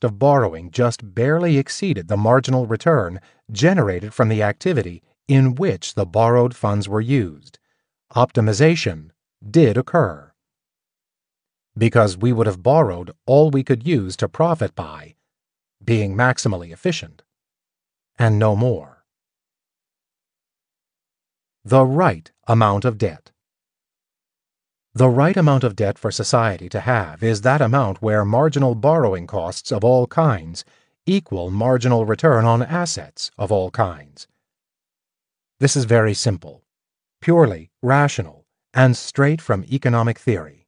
cost of borrowing just barely exceeded the marginal return generated from the activity in which the borrowed funds were used. Optimization did occur. Because we would have borrowed all we could use to profit by, being maximally efficient, and no more. The right amount of debt. The right amount of debt for society to have is that amount where marginal borrowing costs of all kinds equal marginal return on assets of all kinds. This is very simple, purely rational, and straight from economic theory.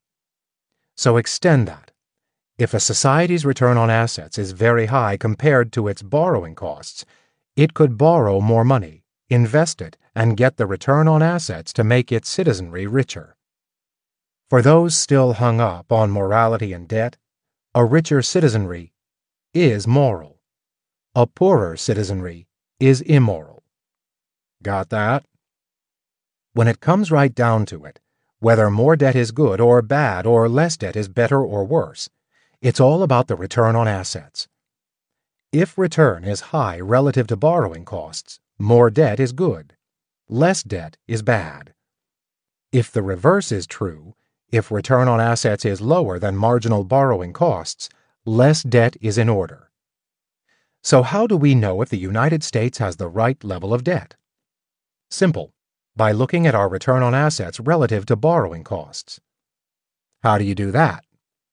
So extend that. If a society's return on assets is very high compared to its borrowing costs, it could borrow more money, invest it, and get the return on assets to make its citizenry richer. For those still hung up on morality and debt, a richer citizenry is moral. A poorer citizenry is immoral. Got that? When it comes right down to it, whether more debt is good or bad or less debt is better or worse, it's all about the return on assets. If return is high relative to borrowing costs, more debt is good. Less debt is bad. If the reverse is true, if return on assets is lower than marginal borrowing costs, less debt is in order. So how do we know if the United States has the right level of debt? Simple, by looking at our return on assets relative to borrowing costs. How do you do that?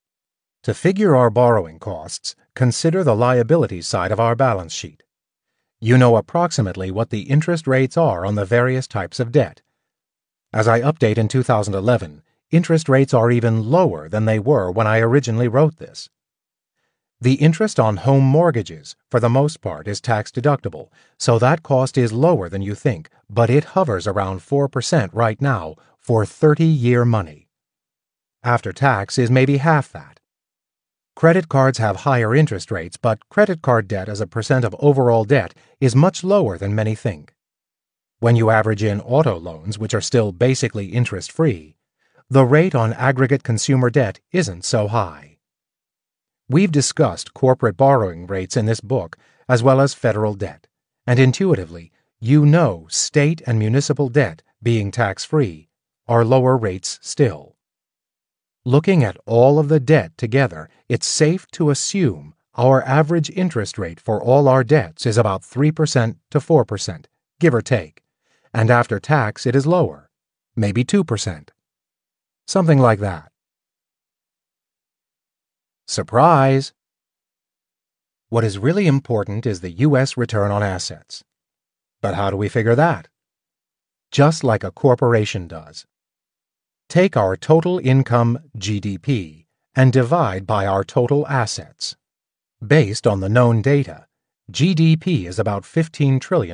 To figure our borrowing costs, consider the liabilities side of our balance sheet. You know approximately what the interest rates are on the various types of debt. As I update in 2011, interest rates are even lower than they were when I originally wrote this. The interest on home mortgages, for the most part, is tax-deductible, so that cost is lower than you think, but it hovers around 4% right now for 30-year money. After tax is maybe half that. Credit cards have higher interest rates, but credit card debt as a percent of overall debt is much lower than many think. When you average in auto loans, which are still basically interest-free, the rate on aggregate consumer debt isn't so high. We've discussed corporate borrowing rates in this book, as well as federal debt, and intuitively, you know state and municipal debt, being tax-free, are lower rates still. Looking at all of the debt together, it's safe to assume our average interest rate for all our debts is about 3% to 4%, give or take, and after tax it is lower, maybe 2%. Something like that. Surprise! What is really important is the U.S. return on assets. But how do we figure that? Just like a corporation does. Take our total income, GDP, and divide by our total assets. Based on the known data, GDP is about $15 trillion.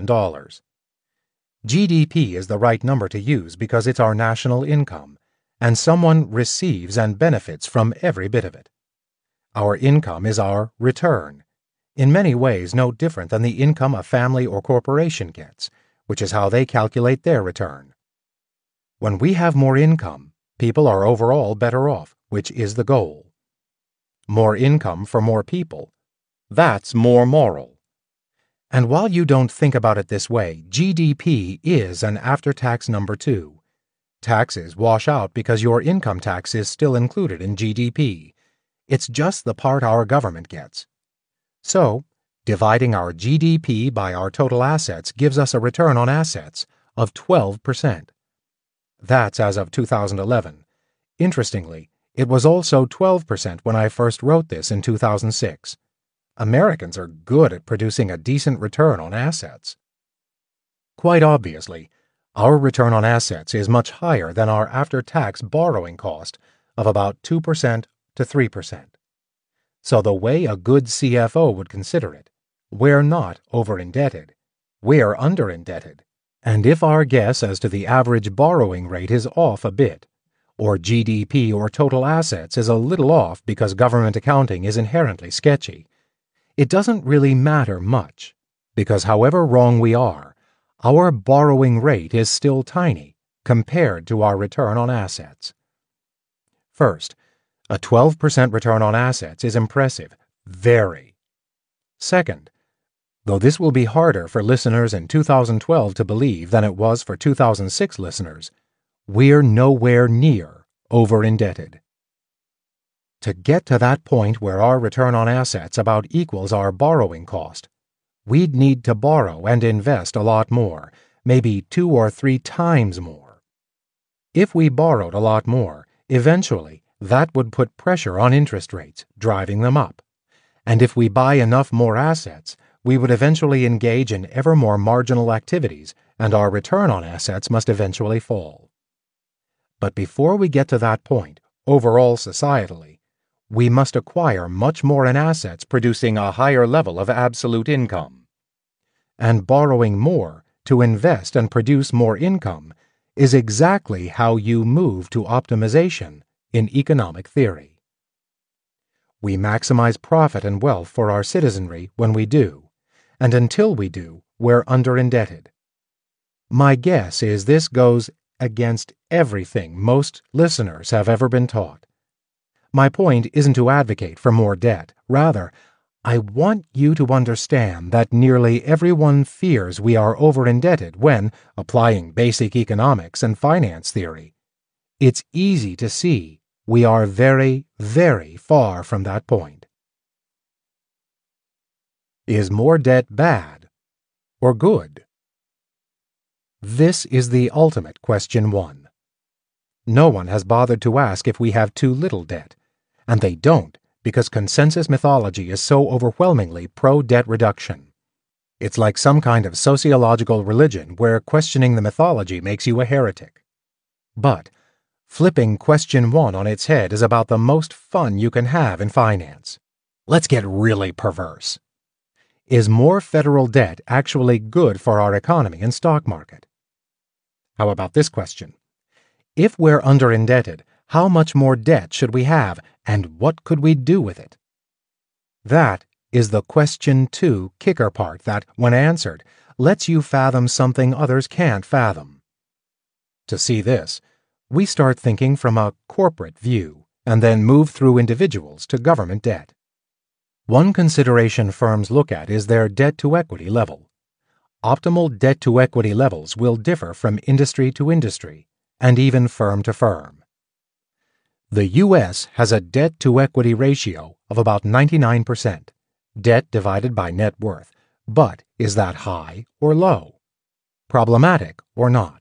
GDP is the right number to use because it's our national income, and someone receives and benefits from every bit of it. Our income is our return, in many ways no different than the income a family or corporation gets, which is how they calculate their return. When we have more income, people are overall better off, which is the goal. More income for more people, that's more moral. And while you don't think about it this way, GDP is an after-tax number too. Taxes wash out because your income tax is still included in GDP. It's just the part our government gets. So, dividing our GDP by our total assets gives us a return on assets of 12%. That's as of 2011. Interestingly, it was also 12% when I first wrote this in 2006. Americans are good at producing a decent return on assets. Quite obviously, our return on assets is much higher than our after-tax borrowing cost of about 2% to 3%. So the way a good CFO would consider it, we're not over-indebted, we're under-indebted. And if our guess as to the average borrowing rate is off a bit, or GDP or total assets is a little off because government accounting is inherently sketchy, it doesn't really matter much, because however wrong we are, our borrowing rate is still tiny compared to our return on assets. First, a 12% return on assets is impressive, very Second, though this will be harder for listeners in 2012 to believe than it was for 2006 listeners, we're nowhere near over-indebted. To get to that point where our return on assets about equals our borrowing cost, we'd need to borrow and invest a lot more, maybe 2 or 3 times more. If we borrowed a lot more, eventually that would put pressure on interest rates, driving them up. And if we buy enough more assets, we would eventually engage in ever more marginal activities, and our return on assets must eventually fall. But before we get to that point, overall societally, we must acquire much more in assets producing a higher level of absolute income. And borrowing more to invest and produce more income is exactly how you move to optimization in economic theory. We maximize profit and wealth for our citizenry when we do, and until we do, we're under-indebted. My guess is this goes against everything most listeners have ever been taught. My point isn't to advocate for more debt. Rather, I want you to understand that nearly everyone fears we are over-indebted when, applying basic economics and finance theory, it's easy to see we are very, very far from that point. Is more debt bad or good? This is the ultimate question 1. No one has bothered to ask if we have too little debt, and they don't because consensus mythology is so overwhelmingly pro-debt reduction. It's like some kind of sociological religion where questioning the mythology makes you a heretic. But flipping question 1 on its head is about the most fun you can have in finance. Let's get really perverse. Is more federal debt actually good for our economy and stock market? How about this question? If we're under-indebted, how much more debt should we have, and what could we do with it? That is the question 2 kicker part that, when answered, lets you fathom something others can't fathom. To see this, we start thinking from a corporate view, and then move through individuals to government debt. One consideration firms look at is their debt-to-equity level. Optimal debt-to-equity levels will differ from industry to industry, and even firm to firm. The U.S. has a debt-to-equity ratio of about 99%, debt divided by net worth, but is that high or low? Problematic or not?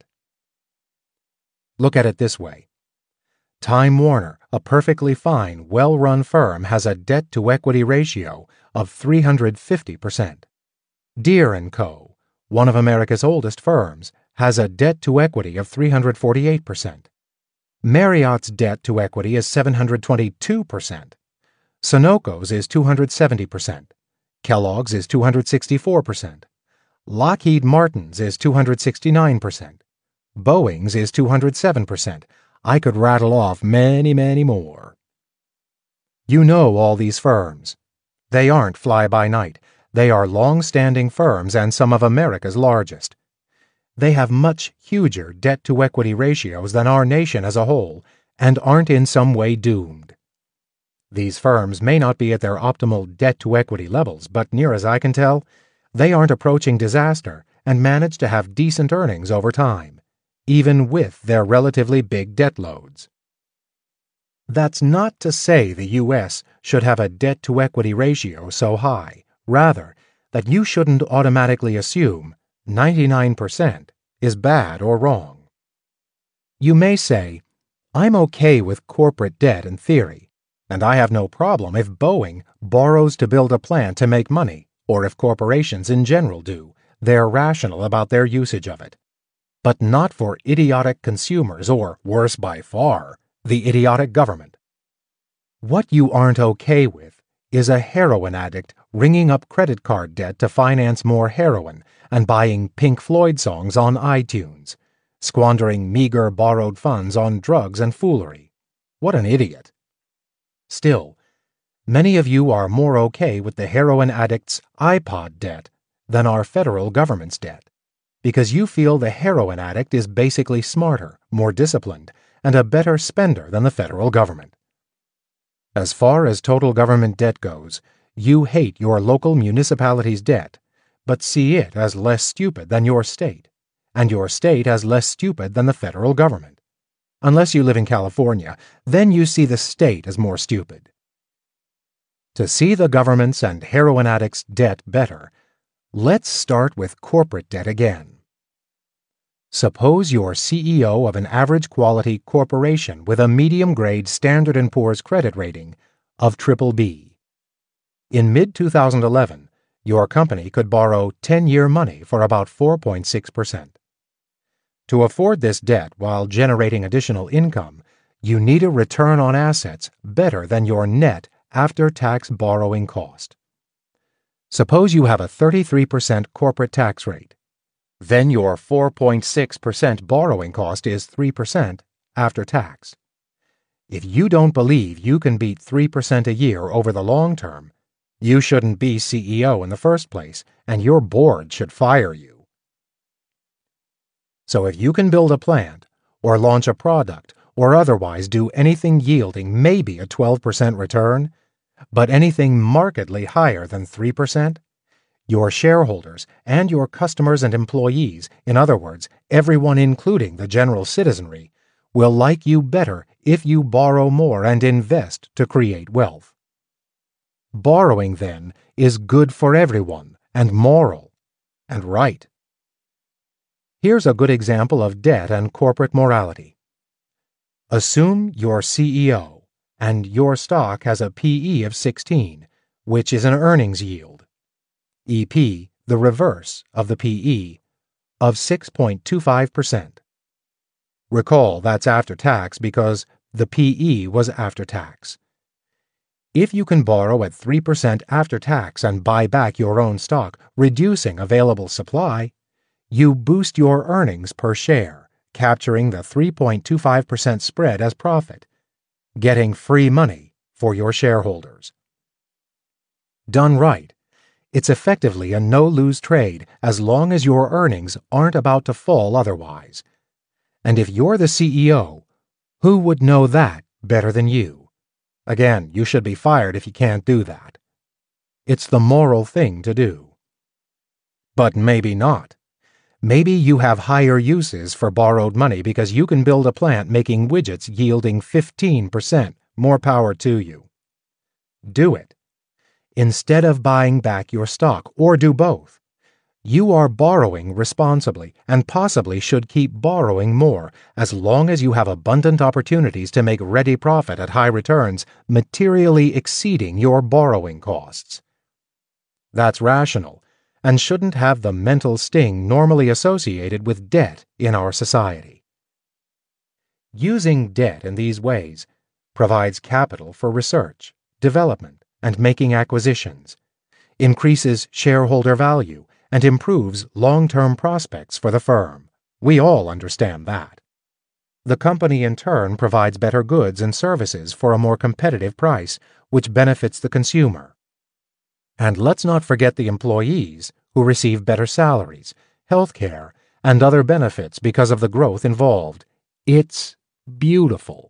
Look at it this way. Time Warner, a perfectly fine, well-run firm, has a debt-to-equity ratio of 350%. Deere & Co., one of America's oldest firms, has a debt-to-equity of 348%. Marriott's debt-to-equity is 722%. Sunoco's is 270%. Kellogg's is 264%. Lockheed Martin's is 269%. Boeing's is 207%. I could rattle off many, many more. You know all these firms. They aren't fly-by-night. They are long-standing firms and some of America's largest. They have much huger debt-to-equity ratios than our nation as a whole and aren't in some way doomed. These firms may not be at their optimal debt-to-equity levels, but near as I can tell, they aren't approaching disaster and manage to have decent earnings over time, even with their relatively big debt loads. That's not to say the U.S. should have a debt-to-equity ratio so high, rather, that you shouldn't automatically assume 99% is bad or wrong. You may say, I'm okay with corporate debt in theory, and I have no problem if Boeing borrows to build a plant to make money, or if corporations in general do. They're rational about their usage of it. But not for idiotic consumers or, worse by far, the idiotic government. What you aren't okay with is a heroin addict ringing up credit card debt to finance more heroin and buying Pink Floyd songs on iTunes, squandering meager borrowed funds on drugs and foolery. What an idiot. Still, many of you are more okay with the heroin addict's iPod debt than our federal government's debt, because you feel the heroin addict is basically smarter, more disciplined, and a better spender than the federal government. As far as total government debt goes, You hate your local municipality's debt, but see it as less stupid than your state, and your state as less stupid than the federal government. Unless you live in California, then you see the state as more stupid. To see the government's and heroin addicts' debt better, let's start with corporate debt again. Suppose you're CEO of an average quality corporation with a medium-grade Standard & Poor's credit rating of BBB. In mid-2011, your company could borrow 10-year money for about 4.6%. To afford this debt while generating additional income, you need a return on assets better than your net after-tax borrowing cost. Suppose you have a 33% corporate tax rate. Then your 4.6% borrowing cost is 3% after tax. If you don't believe you can beat 3% a year over the long term, you shouldn't be CEO in the first place, and your board should fire you. So if you can build a plant, or launch a product, or otherwise do anything yielding maybe a 12% return, but anything markedly higher than 3%, your shareholders and your customers and employees, in other words, everyone including the general citizenry, will like you better if you borrow more and invest to create wealth. Borrowing, then, is good for everyone and moral and right. Here's a good example of debt and corporate morality. Assume you're CEO and your stock has a PE of 16, which is an earnings yield. EP, the reverse of the PE, of 6.25%. Recall that's after tax because the PE was after tax. If you can borrow at 3% after tax and buy back your own stock, reducing available supply, you boost your earnings per share, capturing the 3.25% spread as profit, getting free money for your shareholders. Done right, it's effectively a no-lose trade as long as your earnings aren't about to fall otherwise. And if you're the CEO, who would know that better than you? Again, you should be fired if you can't do that. It's the moral thing to do. But maybe not. Maybe you have higher uses for borrowed money because you can build a plant making widgets yielding 15%. More power to you. Do it. Instead of buying back your stock, or do both. You are borrowing responsibly and possibly should keep borrowing more as long as you have abundant opportunities to make ready profit at high returns, materially exceeding your borrowing costs. That's rational and shouldn't have the mental sting normally associated with debt in our society. Using debt in these ways provides capital for research, development, and making acquisitions, increases shareholder value, and improves long-term prospects for the firm. We all understand that. The company in turn provides better goods and services for a more competitive price, which benefits the consumer. And let's not forget the employees who receive better salaries, health care, and other benefits because of the growth involved. It's beautiful.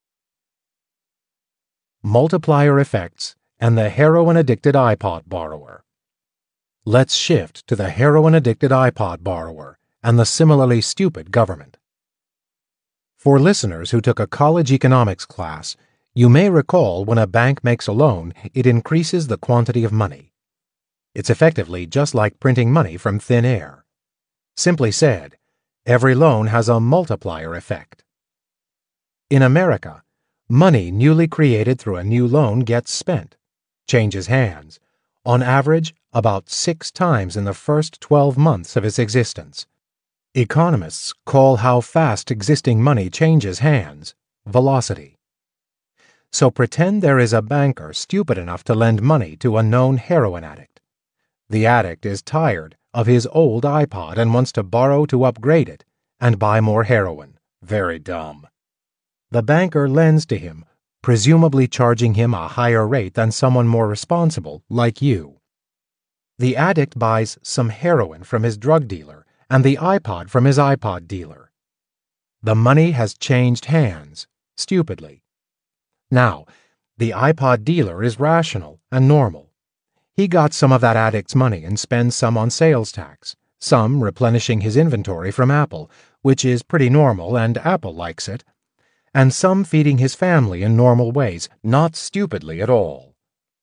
Multiplier effects and the heroin-addicted iPod borrower. Let's shift to the heroin-addicted iPod borrower and the similarly stupid government. For listeners who took a college economics class, you may recall when a bank makes a loan, it increases the quantity of money. It's effectively just like printing money from thin air. Simply said, every loan has a multiplier effect. In America, money newly created through a new loan gets spent, changes hands, on average about 6 times in the first 12 months of its existence. Economists call how fast existing money changes hands velocity. So pretend there is a banker stupid enough to lend money to a known heroin addict. The addict is tired of his old iPod and wants to borrow to upgrade it and buy more heroin. Very dumb. The banker lends to him, presumably charging him a higher rate than someone more responsible, like you. The addict buys some heroin from his drug dealer and the iPod from his iPod dealer. The money has changed hands, stupidly. Now, the iPod dealer is rational and normal. He got some of that addict's money and spends some on sales tax, some replenishing his inventory from Apple, which is pretty normal and Apple likes it, and some feeding his family in normal ways, not stupidly at all.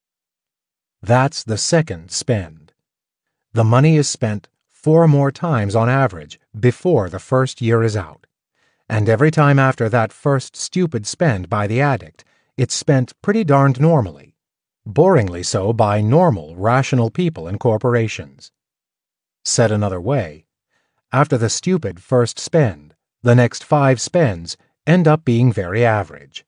That's the second spend. The money is spent 4 more times on average before the first year is out. And every time after that first stupid spend by the addict, it's spent pretty darned normally. Boringly so by normal, rational people and corporations. Said another way, after the stupid first spend, the next 5 spends end up being very average.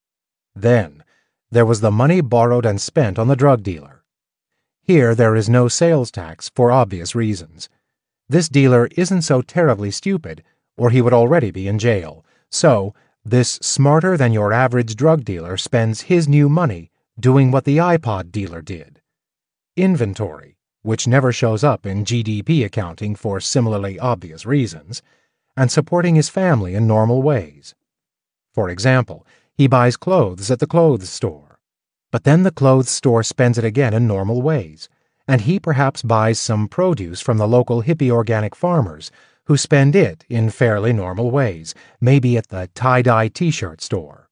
Then, there was the money borrowed and spent on the drug dealer. Here there is no sales tax for obvious reasons. This dealer isn't so terribly stupid, or he would already be in jail. So, this smarter-than-your-average drug dealer spends his new money doing what the iPod dealer did. Inventory, which never shows up in GDP accounting for similarly obvious reasons, and supporting his family in normal ways. For example, he buys clothes at the clothes store. But then the clothes store spends it again in normal ways, and he perhaps buys some produce from the local hippie organic farmers, who spend it in fairly normal ways, maybe at the tie-dye t-shirt store.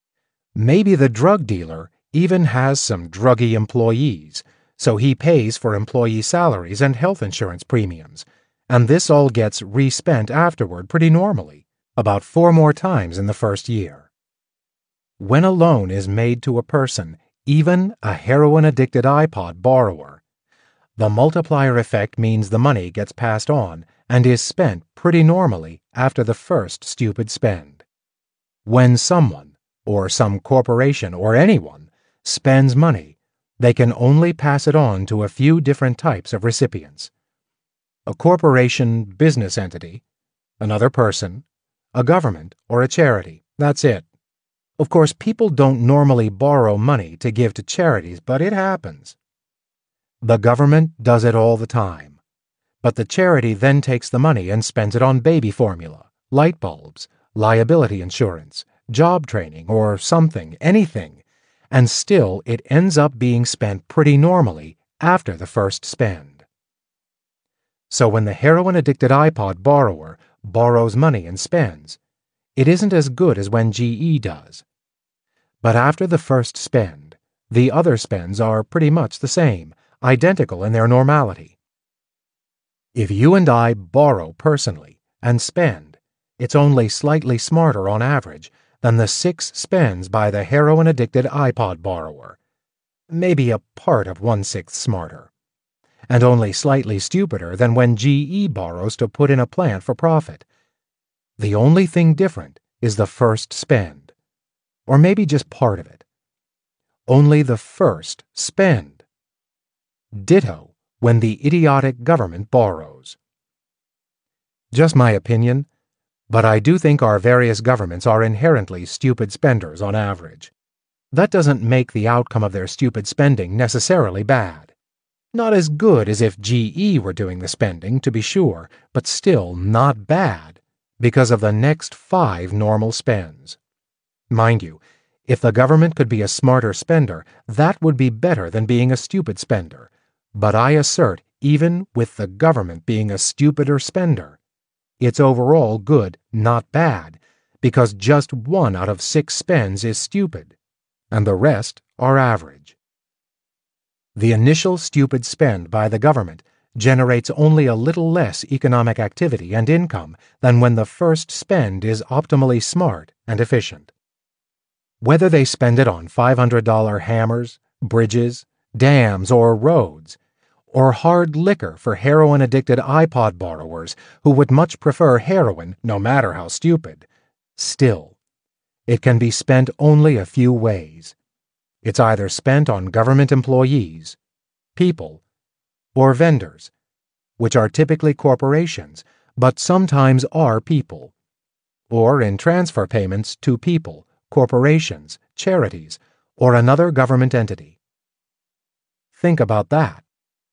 Maybe the drug dealer even has some druggy employees, so he pays for employee salaries and health insurance premiums, and this all gets re-spent afterward pretty normally, about 4 more times in the first year. When a loan is made to a person, even a heroin-addicted iPod borrower, the multiplier effect means the money gets passed on and is spent pretty normally after the first stupid spend. When someone, or some corporation or anyone, spends money, they can only pass it on to a few different types of recipients. A corporation business entity, another person, a government, or a charity. That's it. Of course, people don't normally borrow money to give to charities, but it happens. The government does it all the time. But the charity then takes the money and spends it on baby formula, light bulbs, liability insurance, job training, or something, anything, and still it ends up being spent pretty normally after the first spend. So when the heroin-addicted iPod borrower borrows money and spends, it isn't as good as when GE does. But after the first spend, the other spends are pretty much the same, identical in their normality. If you and I borrow personally and spend, it's only slightly smarter on average than the 6 spends by the heroin-addicted iPod borrower, maybe a part of 1/6 smarter, and only slightly stupider than when GE borrows to put in a plant for profit. The only thing different is the first spend, or maybe just part of it. Only the first spend. Ditto when the idiotic government borrows. Just my opinion, but I do think our various governments are inherently stupid spenders on average. That doesn't make the outcome of their stupid spending necessarily bad. Not as good as if GE were doing the spending, to be sure, but still not bad because of the next 5 normal spends. Mind you, if the government could be a smarter spender, that would be better than being a stupid spender. But I assert, even with the government being a stupider spender, it's overall good, not bad, because just 1 out of 6 spends is stupid, and the rest are average. The initial stupid spend by the government generates only a little less economic activity and income than when the first spend is optimally smart and efficient. Whether they spend it on $500 hammers, bridges, dams, or roads, or hard liquor for heroin-addicted iPod borrowers who would much prefer heroin, no matter how stupid, still, it can be spent only a few ways. It's either spent on government employees, people, or vendors, which are typically corporations, but sometimes are people, or in transfer payments to people, corporations, charities, or another government entity. Think about that.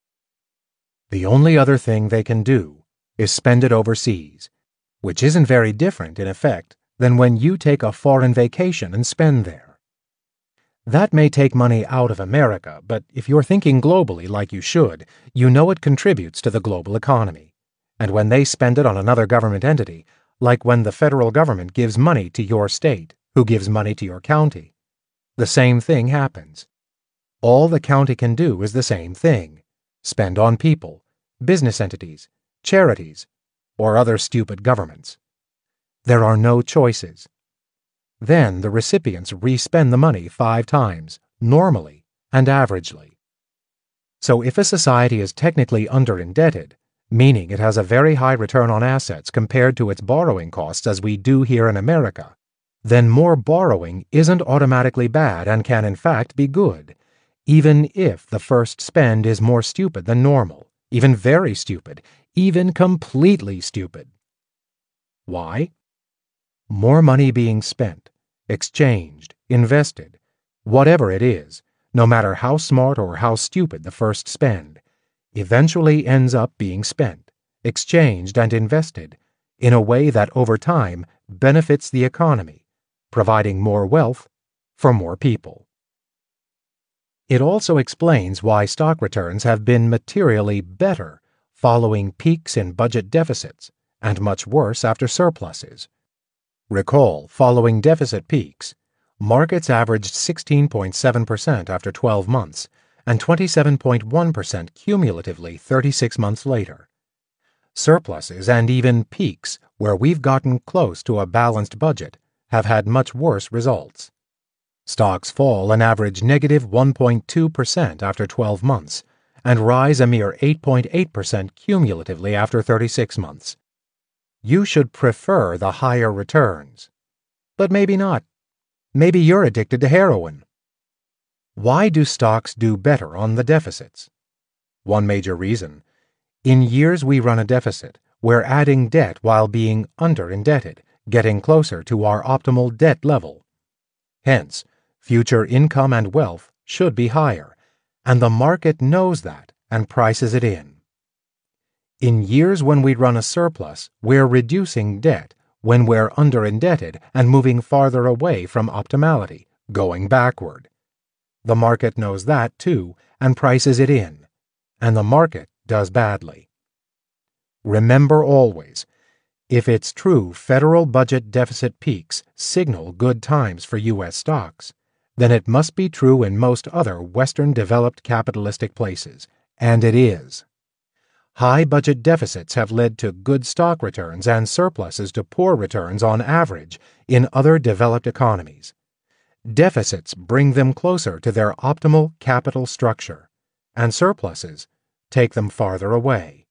The only other thing they can do is spend it overseas, which isn't very different in effect than when you take a foreign vacation and spend there. That may take money out of America, but if you're thinking globally like you should, you know it contributes to the global economy. And when they spend it on another government entity, like when the federal government gives money to your state, who gives money to your county, the same thing happens. All the county can do is the same thing: spend on people, business entities, charities, or other stupid governments. There are no choices. Then the recipients re-spend the money 5 times, normally and averagely. So if a society is technically under-indebted, meaning it has a very high return on assets compared to its borrowing costs as we do here in America, then more borrowing isn't automatically bad and can in fact be good, even if the first spend is more stupid than normal, even very stupid, even completely stupid. Why? More money being spent, exchanged, invested, whatever it is, no matter how smart or how stupid the first spend, eventually ends up being spent, exchanged, and invested in a way that over time benefits the economy, providing more wealth for more people. It also explains why stock returns have been materially better following peaks in budget deficits and much worse after surpluses. Recall, following deficit peaks, markets averaged 16.7% after 12 months and 27.1% cumulatively 36 months later. Surpluses and even peaks where we've gotten close to a balanced budget have had much worse results. Stocks fall an average negative 1.2% after 12 months and rise a mere 8.8% cumulatively after 36 months. You should prefer the higher returns. But maybe not. Maybe you're addicted to heroin. Why do stocks do better on the deficits? One major reason: in years we run a deficit, we're adding debt while being under-indebted, getting closer to our optimal debt level. Hence, future income and wealth should be higher, and the market knows that and prices it in. In years when we run a surplus, we're reducing debt when we're under-indebted and moving farther away from optimality, going backward. The market knows that, too, and prices it in, and the market does badly. Remember always, if it's true federal budget deficit peaks signal good times for U.S. stocks, then it must be true in most other Western developed capitalistic places, and it is. High budget deficits have led to good stock returns and surpluses to poor returns on average in other developed economies. Deficits bring them closer to their optimal capital structure, and surpluses take them farther away.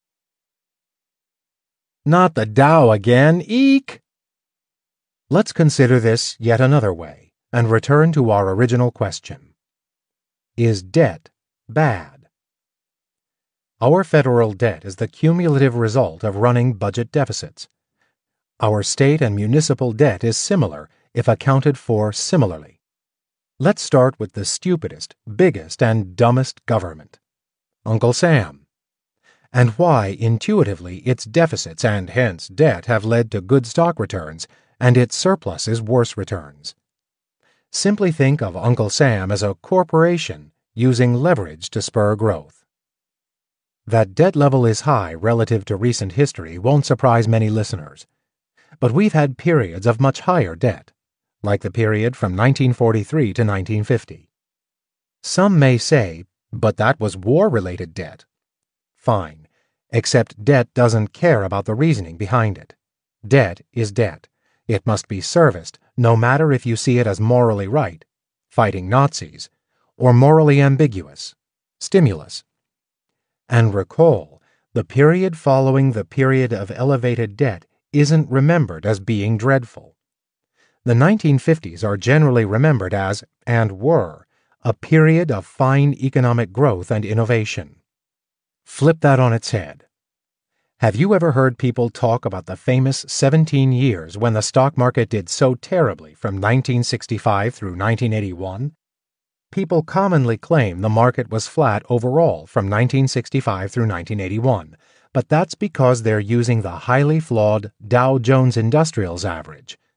Not the Dow again, eek! Let's consider this yet another way and return to our original question. Is debt bad? Our federal debt is the cumulative result of running budget deficits. Our state and municipal debt is similar if accounted for similarly. Let's start with the stupidest, biggest, and dumbest government, Uncle Sam, and why intuitively its deficits and hence debt have led to good stock returns and its surpluses worse returns. Simply think of Uncle Sam as a corporation using leverage to spur growth. That debt level is high relative to recent history won't surprise many listeners, but we've had periods of much higher debt, like the period from 1943 to 1950. Some may say, but that was war-related debt. Fine, except debt doesn't care about the reasoning behind it. Debt is debt. It must be serviced, no matter if you see it as morally right, fighting Nazis, or morally ambiguous, stimulus. And recall, the period following the period of elevated debt isn't remembered as being dreadful. The 1950s are generally remembered as, and were, a period of fine economic growth and innovation. Flip that on its head. Have you ever heard people talk about the famous 17 years when the stock market did so terribly from 1965 through 1981? People commonly claim the market was flat overall from 1965 through 1981, but that's because they're using the highly flawed Dow Jones Industrials average.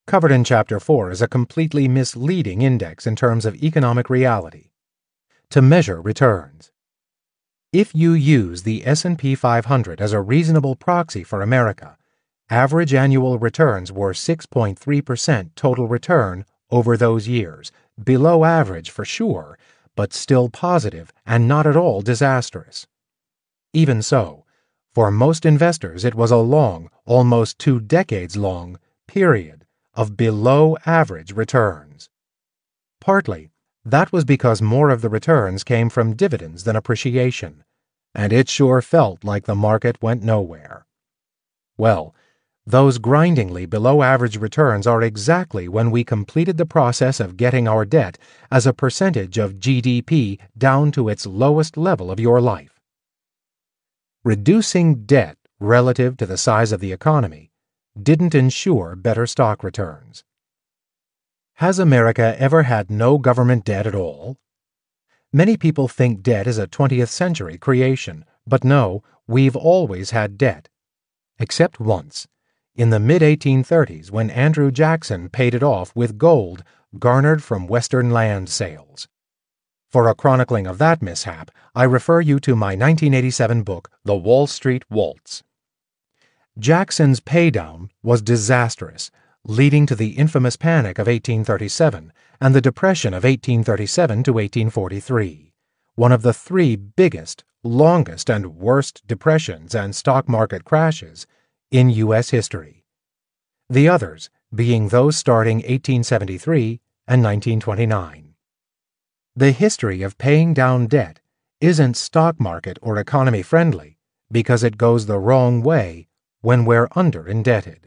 Covered in Chapter 4 is a completely misleading index in terms of economic reality. To measure returns. If you use the S&P 500 as a reasonable proxy for America, average annual returns were 6.3% total return over those years, below average for sure, but still positive and not at all disastrous. Even so, for most investors it was a long, almost 2 decades long, period of below average returns. Partly, that was because more of the returns came from dividends than appreciation, and it sure felt like the market went nowhere. Well, those grindingly below-average returns are exactly when we completed the process of getting our debt as a percentage of GDP down to its lowest level of your life. Reducing debt relative to the size of the economy didn't ensure better stock returns. Has America ever had no government debt at all? Many people think debt is a 20th century creation, but no, we've always had debt. Except once, in the mid-1830s when Andrew Jackson paid it off with gold garnered from Western land sales. For a chronicling of that mishap, I refer you to my 1987 book, The Wall Street Waltz. Jackson's paydown was disastrous, leading to the infamous Panic of 1837 and the Depression of 1837 to 1843, one of the 3 biggest, longest, and worst depressions and stock market crashes in U.S. history. The others being those starting 1873 and 1929. The history of paying down debt isn't stock market or economy friendly because it goes the wrong way when we're under-indebted.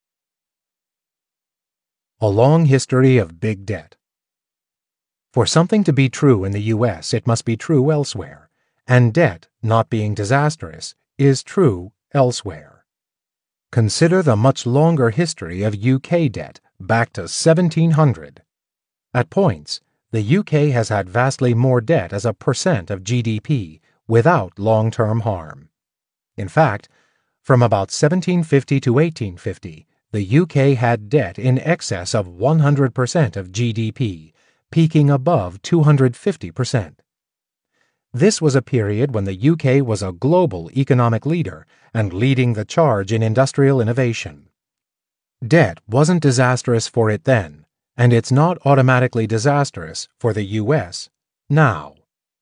A long history of big debt. For something to be true in the U.S., it must be true elsewhere, and debt, not being disastrous, is true elsewhere. Consider the much longer history of UK debt, back to 1700. At points, the UK has had vastly more debt as a percent of GDP without long-term harm. In fact, from about 1750 to 1850, the UK had debt in excess of 100% of GDP, peaking above 250%. This was a period when the UK was a global economic leader and leading the charge in industrial innovation. Debt wasn't disastrous for it then, and it's not automatically disastrous for the US now.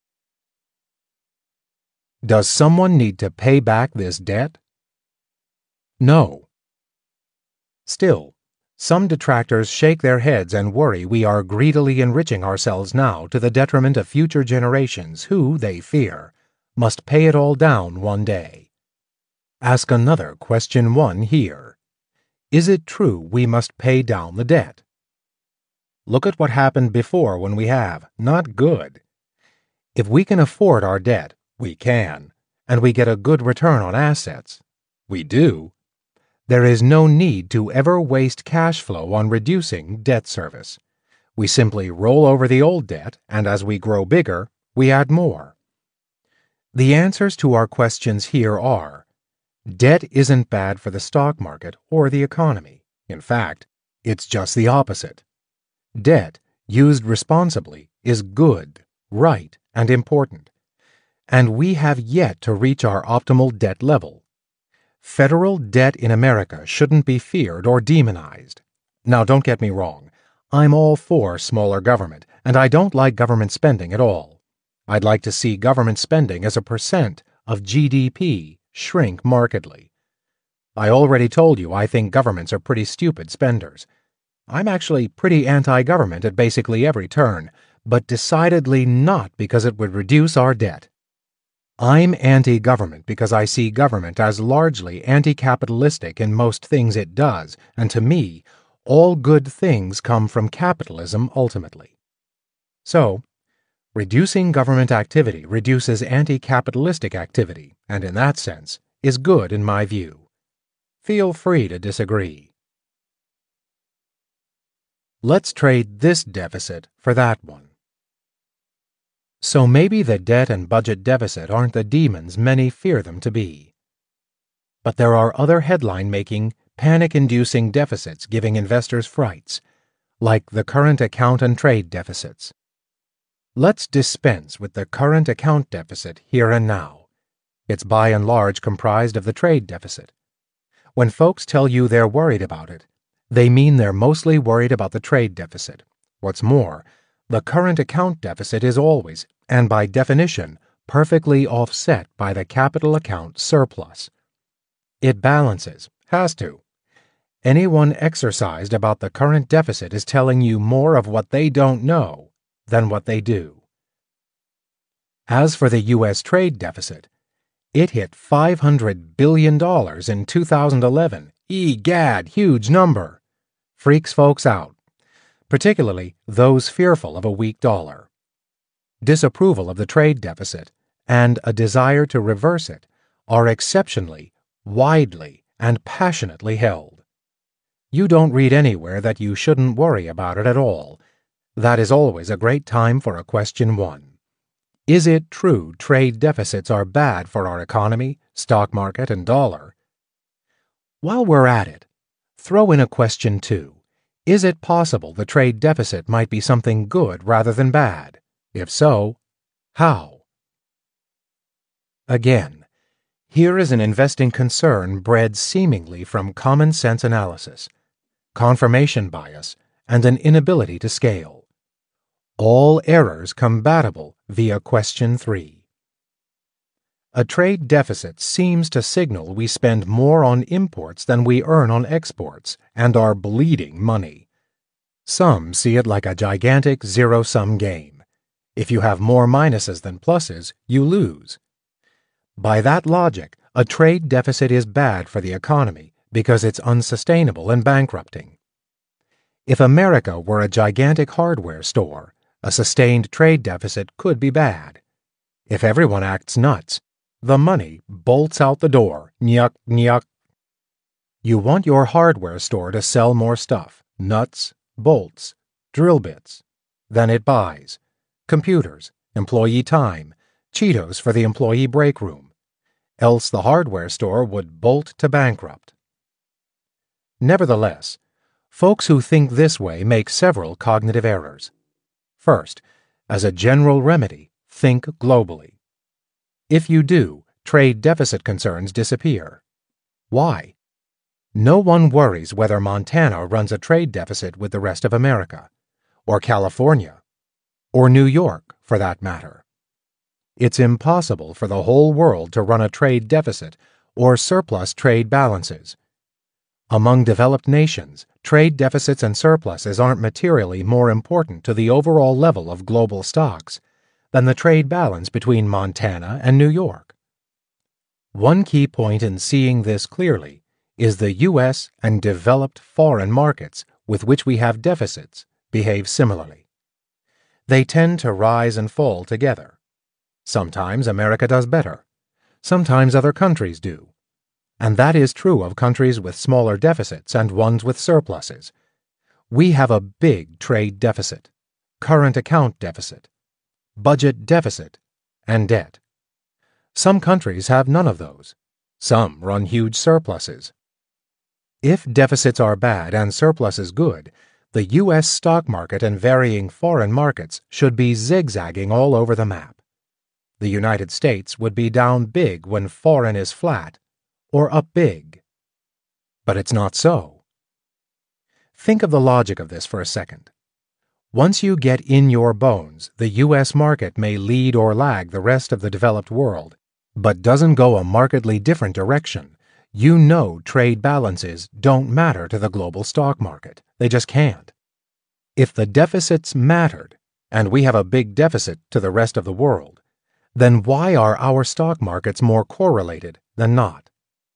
Does someone need to pay back this debt? No. Still, some detractors shake their heads and worry we are greedily enriching ourselves now to the detriment of future generations who, they fear, must pay it all down one day. Ask another question 1 here. Is it true we must pay down the debt? Look at what happened before when we have. Not good. If we can afford our debt, we can, and we get a good return on assets. We do. There is no need to ever waste cash flow on reducing debt service. We simply roll over the old debt, and as we grow bigger, we add more. The answers to our questions here are: debt isn't bad for the stock market or the economy. In fact, it's just the opposite. Debt, used responsibly, is good, right, and important. And we have yet to reach our optimal debt level. Federal debt in America shouldn't be feared or demonized. Now, don't get me wrong. I'm all for smaller government, and I don't like government spending at all. I'd like to see government spending as a percent of GDP shrink markedly. I already told you I think governments are pretty stupid spenders. I'm actually pretty anti-government at basically every turn, but decidedly not because it would reduce our debt. I'm anti-government because I see government as largely anti-capitalistic in most things it does, and to me, all good things come from capitalism ultimately. So, reducing government activity reduces anti-capitalistic activity, and in that sense, is good in my view. Feel free to disagree. Let's trade this deficit for that one. So maybe the debt and budget deficit aren't the demons many fear them to be. But there are other headline-making, panic-inducing deficits giving investors frights, like the current account and trade deficits. Let's dispense with the current account deficit here and now. It's by and large comprised of the trade deficit. When folks tell you they're worried about it, they mean they're mostly worried about the trade deficit. What's more, the current account deficit is always, and by definition, perfectly offset by the capital account surplus. It balances, has to. Anyone exercised about the current deficit is telling you more of what they don't know than what they do. As for the U.S. trade deficit, it hit $500 billion in 2011. Egad, huge number. Freaks folks out, particularly those fearful of a weak dollar. Disapproval of the trade deficit and a desire to reverse it are exceptionally, widely, and passionately held. You don't read anywhere that you shouldn't worry about it at all. That is always a great time for a question 1. Is it true trade deficits are bad for our economy, stock market, and dollar? While we're at it, throw in a question 2. Is it possible the trade deficit might be something good rather than bad? If so, how? Again, here is an investing concern bred seemingly from common sense analysis, confirmation bias, and an inability to scale. All errors compatible via question 3. A trade deficit seems to signal we spend more on imports than we earn on exports and are bleeding money. Some see it like a gigantic zero-sum game. If you have more minuses than pluses, you lose. By that logic, a trade deficit is bad for the economy because it's unsustainable and bankrupting. If America were a gigantic hardware store, a sustained trade deficit could be bad. If everyone acts nuts, the money bolts out the door, nyuk, nyuk. You want your hardware store to sell more stuff, nuts, bolts, drill bits, than it buys, computers, employee time, Cheetos for the employee break room, else the hardware store would bolt to bankrupt. Nevertheless, folks who think this way make several cognitive errors. First, as a general remedy, think globally. If you do, trade deficit concerns disappear. Why? No one worries whether Montana runs a trade deficit with the rest of America, or California, or New York, for that matter. It's impossible for the whole world to run a trade deficit or surplus trade balances. Among developed nations, trade deficits and surpluses aren't materially more important to the overall level of global stocks than the trade balance between Montana and New York. One key point in seeing this clearly is the U.S. and developed foreign markets with which we have deficits behave similarly. They tend to rise and fall together. Sometimes America does better. Sometimes other countries do. And that is true of countries with smaller deficits and ones with surpluses. We have a big trade deficit, current account deficit, budget deficit, and debt. Some countries have none of those. Some run huge surpluses. If deficits are bad and surpluses good, the U.S. stock market and varying foreign markets should be zigzagging all over the map. The United States would be down big when foreign is flat, or up big. But it's not so. Think of the logic of this for a second. Once you get in your bones, the U.S. market may lead or lag the rest of the developed world, but doesn't go a markedly different direction. You know trade balances don't matter to the global stock market. They just can't. If the deficits mattered, and we have a big deficit to the rest of the world, then why are our stock markets more correlated than not?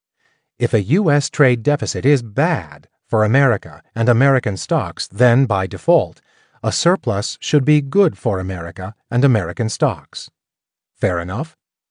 If a U.S. trade deficit is bad for America and American stocks, then, by default, a surplus should be good for America and American stocks. Fair enough?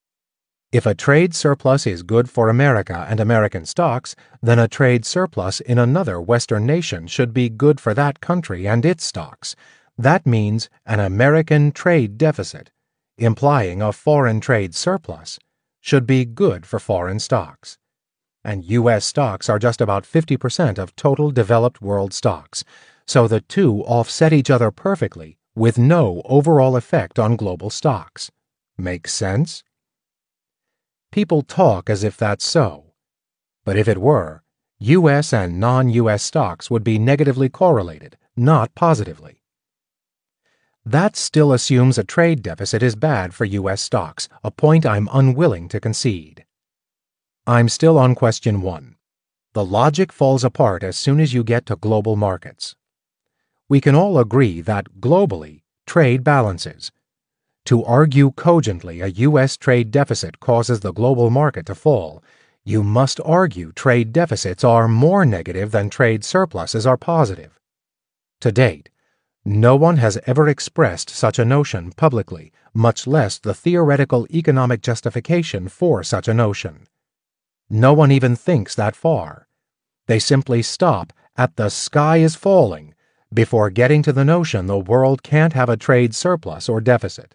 If a trade surplus is good for America and American stocks, then a trade surplus in another Western nation should be good for that country and its stocks. That means an American trade deficit, implying a foreign trade surplus, should be good for foreign stocks. and U.S. stocks are just about 50% of total developed world stocks, so the two offset each other perfectly with no overall effect on global stocks. Makes sense? People talk as if that's so. But if it were, U.S. and non-U.S. stocks would be negatively correlated, not positively. That still assumes a trade deficit is bad for U.S. stocks, a point I'm unwilling to concede. I'm still on question 1. The logic falls apart as soon as you get to global markets. We can all agree that, globally, trade balances. To argue cogently a U.S. trade deficit causes the global market to fall, you must argue trade deficits are more negative than trade surpluses are positive. To date, no one has ever expressed such a notion publicly, much less the theoretical economic justification for such a notion. No one even thinks that far. They simply stop at the sky is falling before getting to the notion the world can't have a trade surplus or deficit.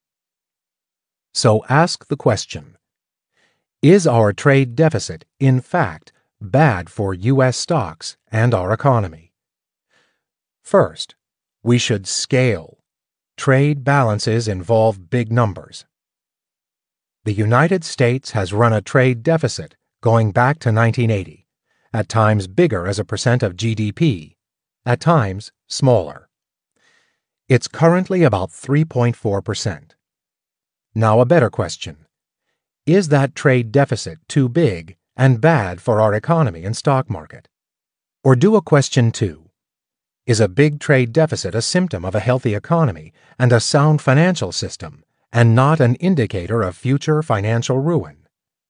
So ask the question: is our trade deficit, in fact, bad for U.S. stocks and our economy? First, we should scale. Trade balances involve big numbers. The United States has run a trade deficit going back to 1980, at times bigger as a percent of GDP, at times smaller. It's currently about 3.4%. Now a better question. Is that trade deficit too big and bad for our economy and stock market? Or do a question 2. Is a big trade deficit a symptom of a healthy economy and a sound financial system, and not an indicator of future financial ruin?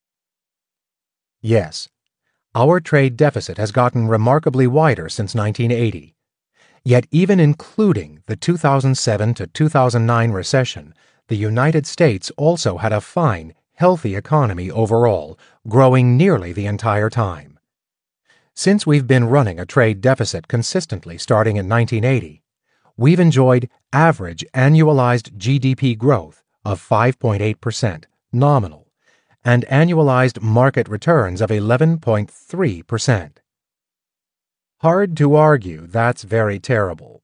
Yes, our trade deficit has gotten remarkably wider since 1980. Yet even including the 2007 to 2009 recession, the United States also had a fine, healthy economy overall, growing nearly the entire time. Since we've been running a trade deficit consistently starting in 1980, we've enjoyed average annualized GDP growth of 5.8% nominal and annualized market returns of 11.3%. Hard to argue that's very terrible.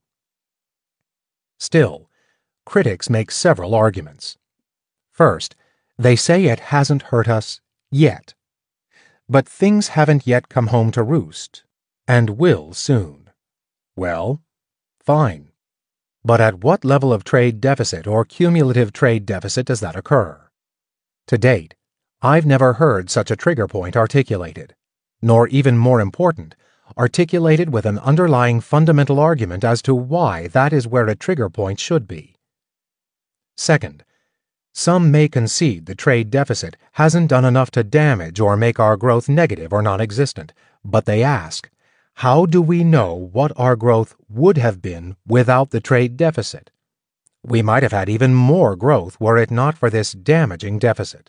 Still, critics make several arguments. First, they say it hasn't hurt us yet. But things haven't yet come home to roost, and will soon. Well, fine. But at what level of trade deficit or cumulative trade deficit does that occur? To date, I've never heard such a trigger point articulated, nor, even more important, articulated with an underlying fundamental argument as to why that is where a trigger point should be. Second, some may concede the trade deficit hasn't done enough to damage or make our growth negative or non-existent, but they ask, how do we know what our growth would have been without the trade deficit? We might have had even more growth were it not for this damaging deficit.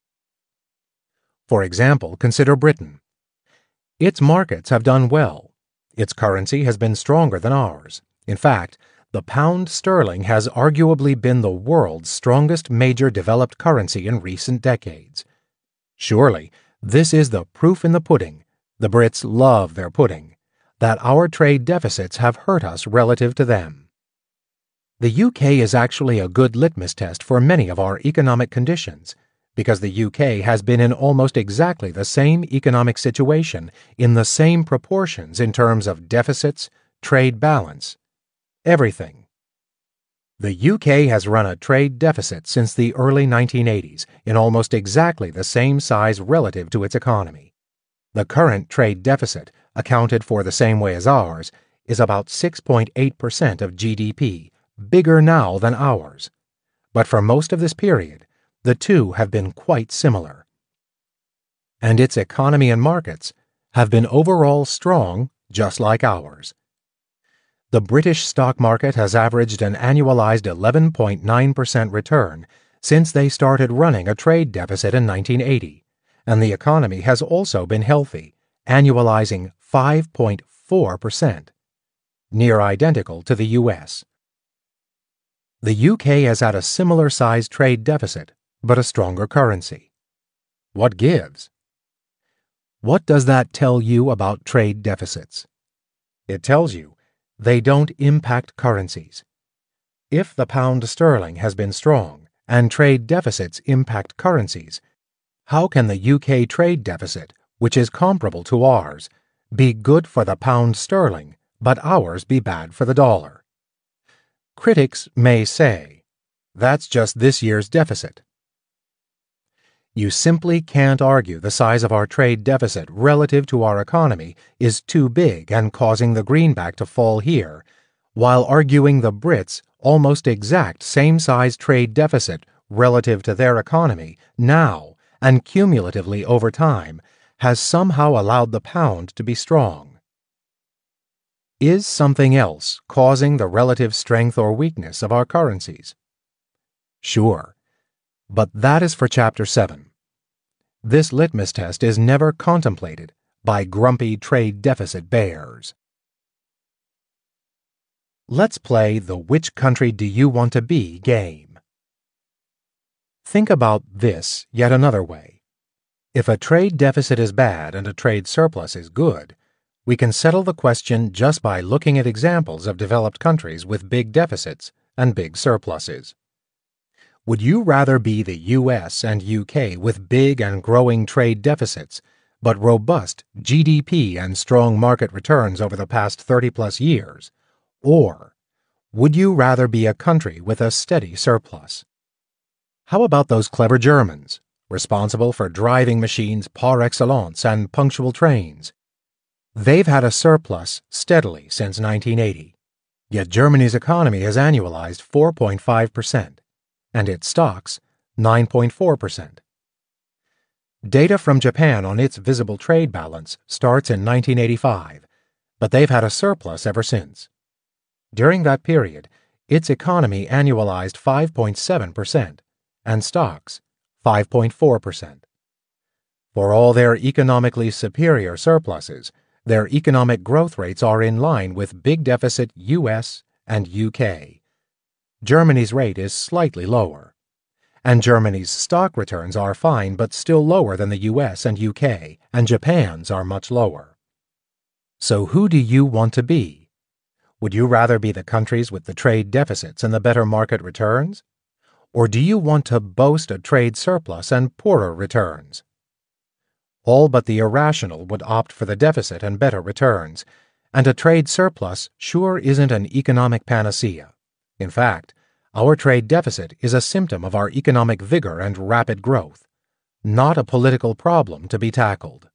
For example, consider Britain. Its markets have done well. Its currency has been stronger than ours. In fact, the pound sterling has arguably been the world's strongest major developed currency in recent decades. Surely, this is the proof in the pudding, the Brits love their pudding, that our trade deficits have hurt us relative to them. The UK is actually a good litmus test for many of our economic conditions, because the UK has been in almost exactly the same economic situation in the same proportions in terms of deficits, trade balance, everything. The UK has run a trade deficit since the early 1980s in almost exactly the same size relative to its economy. The current trade deficit, accounted for the same way as ours, is about 6.8% of GDP, bigger now than ours. But for most of this period, the two have been quite similar. And its economy and markets have been overall strong, just like ours. The British stock market has averaged an annualized 11.9% return since they started running a trade deficit in 1980, and the economy has also been healthy, annualizing 5.4%, near identical to the U.S. The UK has had a similar-sized trade deficit, but a stronger currency. What gives? What does that tell you about trade deficits? It tells you they don't impact currencies. If the pound sterling has been strong and trade deficits impact currencies, how can the UK trade deficit, which is comparable to ours, be good for the pound sterling, but ours be bad for the dollar? Critics may say, that's just this year's deficit. You simply can't argue the size of our trade deficit relative to our economy is too big and causing the greenback to fall here, while arguing the Brits' almost exact same-size trade deficit relative to their economy now and cumulatively over time has somehow allowed the pound to be strong. Is something else causing the relative strength or weakness of our currencies? Sure, but that is for Chapter 7. This litmus test is never contemplated by grumpy trade deficit bears. Let's play the which country do you want to be game. Think about this yet another way. If a trade deficit is bad and a trade surplus is good, we can settle the question just by looking at examples of developed countries with big deficits and big surpluses. Would you rather be the US and UK with big and growing trade deficits, but robust GDP and strong market returns over the past 30-plus years? Or would you rather be a country with a steady surplus? How about those clever Germans, responsible for driving machines par excellence and punctual trains? They've had a surplus steadily since 1980, yet Germany's economy has annualized 4.5%. And its stocks 9.4%. Data from Japan on its visible trade balance starts in 1985, but they've had a surplus ever since. During that period, its economy annualized 5.7%, and stocks 5.4%. For all their economically superior surpluses, their economic growth rates are in line with big deficit US and UK. Germany's rate is slightly lower, and Germany's stock returns are fine but still lower than the US and UK, and Japan's are much lower. So who do you want to be? Would you rather be the countries with the trade deficits and the better market returns? Or do you want to boast a trade surplus and poorer returns? All but the irrational would opt for the deficit and better returns, and a trade surplus sure isn't an economic panacea. In fact, our trade deficit is a symptom of our economic vigor and rapid growth, not a political problem to be tackled.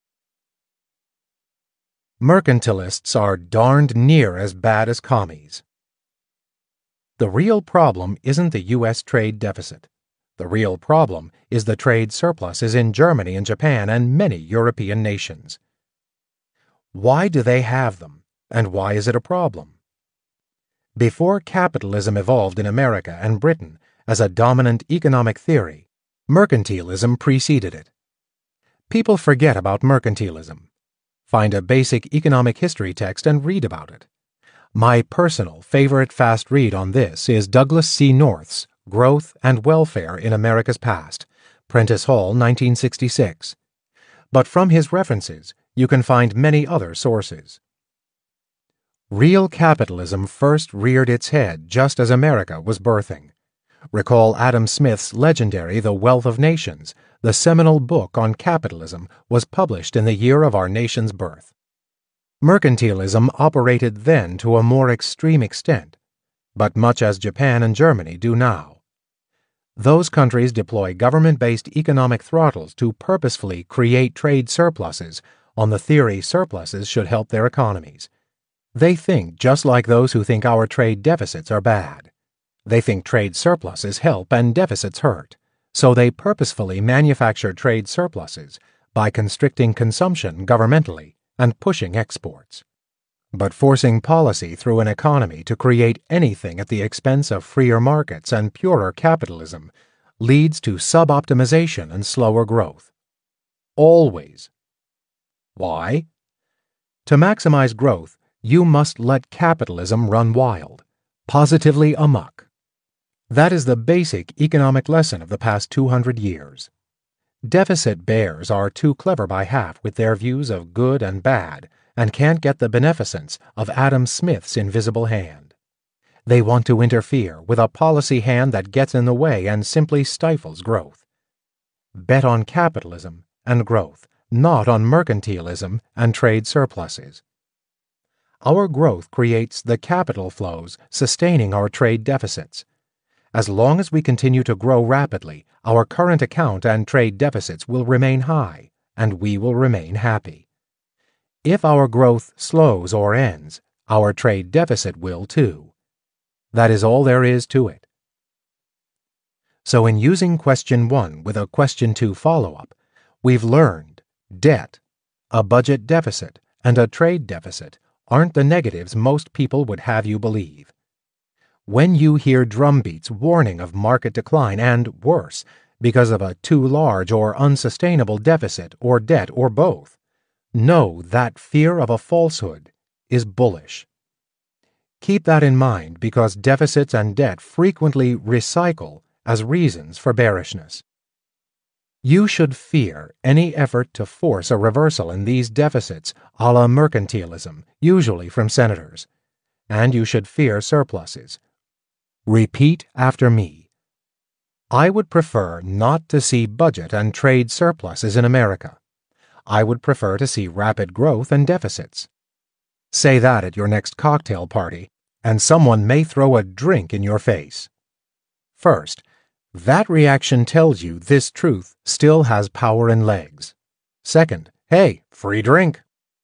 Mercantilists are darned near as bad as commies. The real problem isn't the U.S. trade deficit. The real problem is the trade surpluses in Germany and Japan and many European nations. Why do they have them, and why is it a problem? Before capitalism evolved in America and Britain as a dominant economic theory, mercantilism preceded it. People forget about mercantilism. Find a basic economic history text and read about it. My personal favorite fast read on this is Douglas C. North's Growth and Welfare in America's Past, Prentice Hall, 1966. But from his references, you can find many other sources. Real capitalism first reared its head just as America was birthing. Recall Adam Smith's legendary The Wealth of Nations. The seminal book on capitalism was published in the year of our nation's birth. Mercantilism operated then to a more extreme extent, but much as Japan and Germany do now. Those countries deploy government-based economic throttles to purposefully create trade surpluses on the theory surpluses should help their economies. They think just like those who think our trade deficits are bad. They think trade surpluses help and deficits hurt, so they purposefully manufacture trade surpluses by constricting consumption governmentally and pushing exports. But forcing policy through an economy to create anything at the expense of freer markets and purer capitalism leads to sub-optimization and slower growth. Always. Why? To maximize growth, you must let capitalism run wild, positively amok. That is the basic economic lesson of the past 200 years. Deficit bears are too clever by half with their views of good and bad, and can't get the beneficence of Adam Smith's invisible hand. They want to interfere with a policy hand that gets in the way and simply stifles growth. Bet on capitalism and growth, not on mercantilism and trade surpluses. Our growth creates the capital flows sustaining our trade deficits. As long as we continue to grow rapidly, our current account and trade deficits will remain high, and we will remain happy. If our growth slows or ends, our trade deficit will too. That is all there is to it. So in using question 1 with a question 2 follow-up, we've learned debt, a budget deficit, and a trade deficit aren't the negatives most people would have you believe. When you hear drumbeats warning of market decline and, worse, because of a too large or unsustainable deficit or debt or both, know that fear of a falsehood is bullish. Keep that in mind because deficits and debt frequently recycle as reasons for bearishness. You should fear any effort to force a reversal in these deficits a la mercantilism, usually from senators, and you should fear surpluses. Repeat after me. I would prefer not to see budget and trade surpluses in America. I would prefer to see rapid growth and deficits. Say that at your next cocktail party, and someone may throw a drink in your face. First, that reaction tells you this truth still has power and legs. Second, hey, free drink.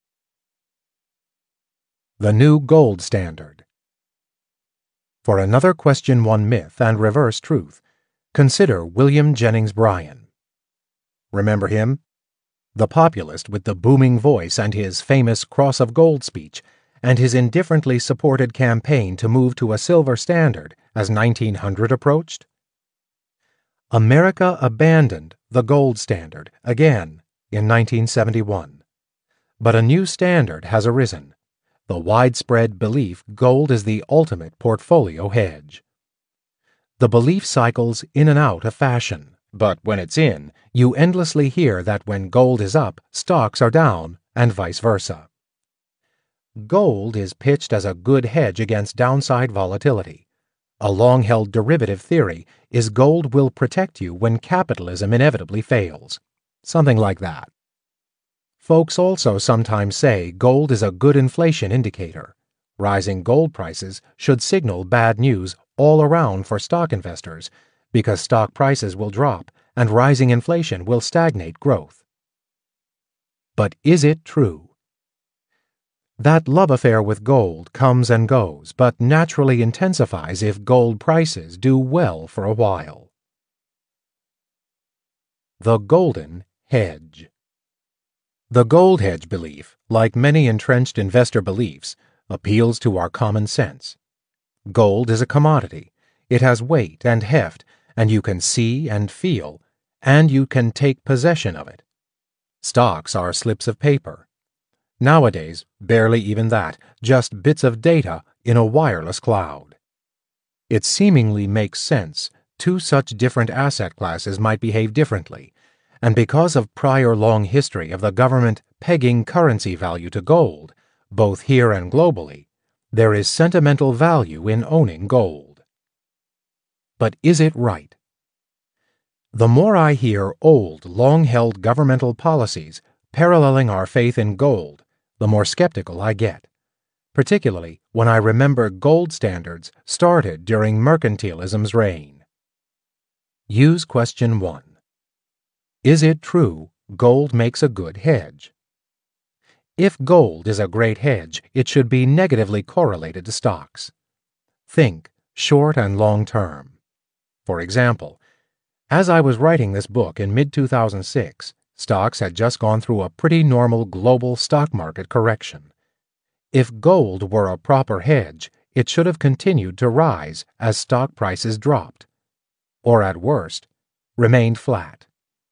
The new gold standard. For another question 1 myth and reverse truth, consider William Jennings Bryan. Remember him? The populist with the booming voice and his famous Cross of Gold speech, and his indifferently supported campaign to move to a silver standard as 1900 approached? America abandoned the gold standard again in 1971. But a new standard has arisen, the widespread belief gold is the ultimate portfolio hedge. The belief cycles in and out of fashion, but when it's in, you endlessly hear that when gold is up, stocks are down, and vice versa. Gold is pitched as a good hedge against downside volatility. A long-held derivative theory is gold will protect you when capitalism inevitably fails. Something like that. Folks also sometimes say gold is a good inflation indicator. Rising gold prices should signal bad news all around for stock investors because stock prices will drop and rising inflation will stagnate growth. But is it true? That love affair with gold comes and goes, but naturally intensifies if gold prices do well for a while. The golden hedge. The gold hedge belief, like many entrenched investor beliefs, appeals to our common sense. Gold is a commodity. It has weight and heft, and you can see and feel, and you can take possession of it. Stocks are slips of paper. Nowadays, barely even that, just bits of data in a wireless cloud. It seemingly makes sense two such different asset classes might behave differently, and because of prior long history of the government pegging currency value to gold, both here and globally, there is sentimental value in owning gold. But is it right? The more I hear old, long-held governmental policies paralleling our faith in gold, the more skeptical I get, particularly when I remember gold standards started during mercantilism's reign. Use question 1. Is it true gold makes a good hedge? If gold is a great hedge, it should be negatively correlated to stocks. Think short and long term. For example, as I was writing this book in mid-2006, stocks had just gone through a pretty normal global stock market correction. If gold were a proper hedge, it should have continued to rise as stock prices dropped, or at worst, remained flat.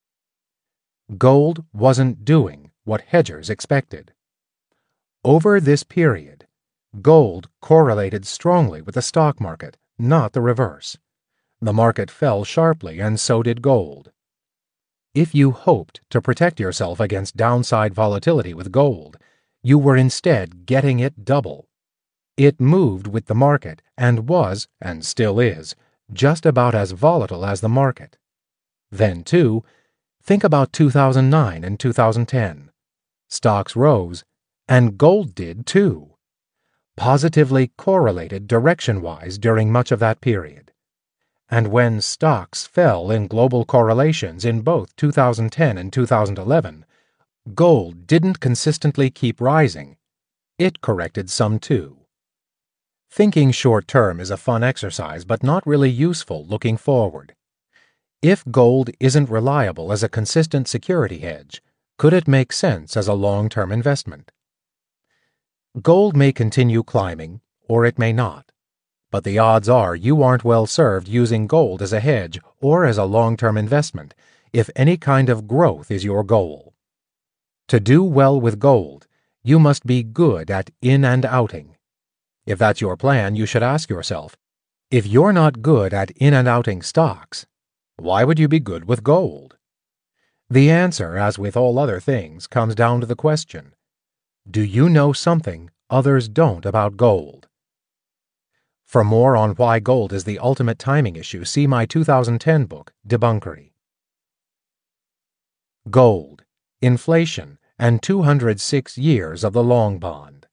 Gold wasn't doing what hedgers expected. Over this period, gold correlated strongly with the stock market, not the reverse. The market fell sharply, and so did gold. If you hoped to protect yourself against downside volatility with gold, you were instead getting it double. It moved with the market and was, and still is, just about as volatile as the market. Then, too, think about 2009 and 2010. Stocks rose, and gold did too, positively correlated direction-wise during much of that period. And when stocks fell in global correlations in both 2010 and 2011, gold didn't consistently keep rising. It corrected some too. Thinking short-term is a fun exercise, but not really useful looking forward. If gold isn't reliable as a consistent security hedge, could it make sense as a long-term investment? Gold may continue climbing, or it may not, but the odds are you aren't well served using gold as a hedge or as a long-term investment if any kind of growth is your goal. To do well with gold, you must be good at in and outing. If that's your plan, you should ask yourself, if you're not good at in and outing stocks, why would you be good with gold? The answer, as with all other things, comes down to the question, do you know something others don't about gold? For more on why gold is the ultimate timing issue, see my 2010 book, Debunkery. Gold, Inflation, and 206 Years of the Long Bond.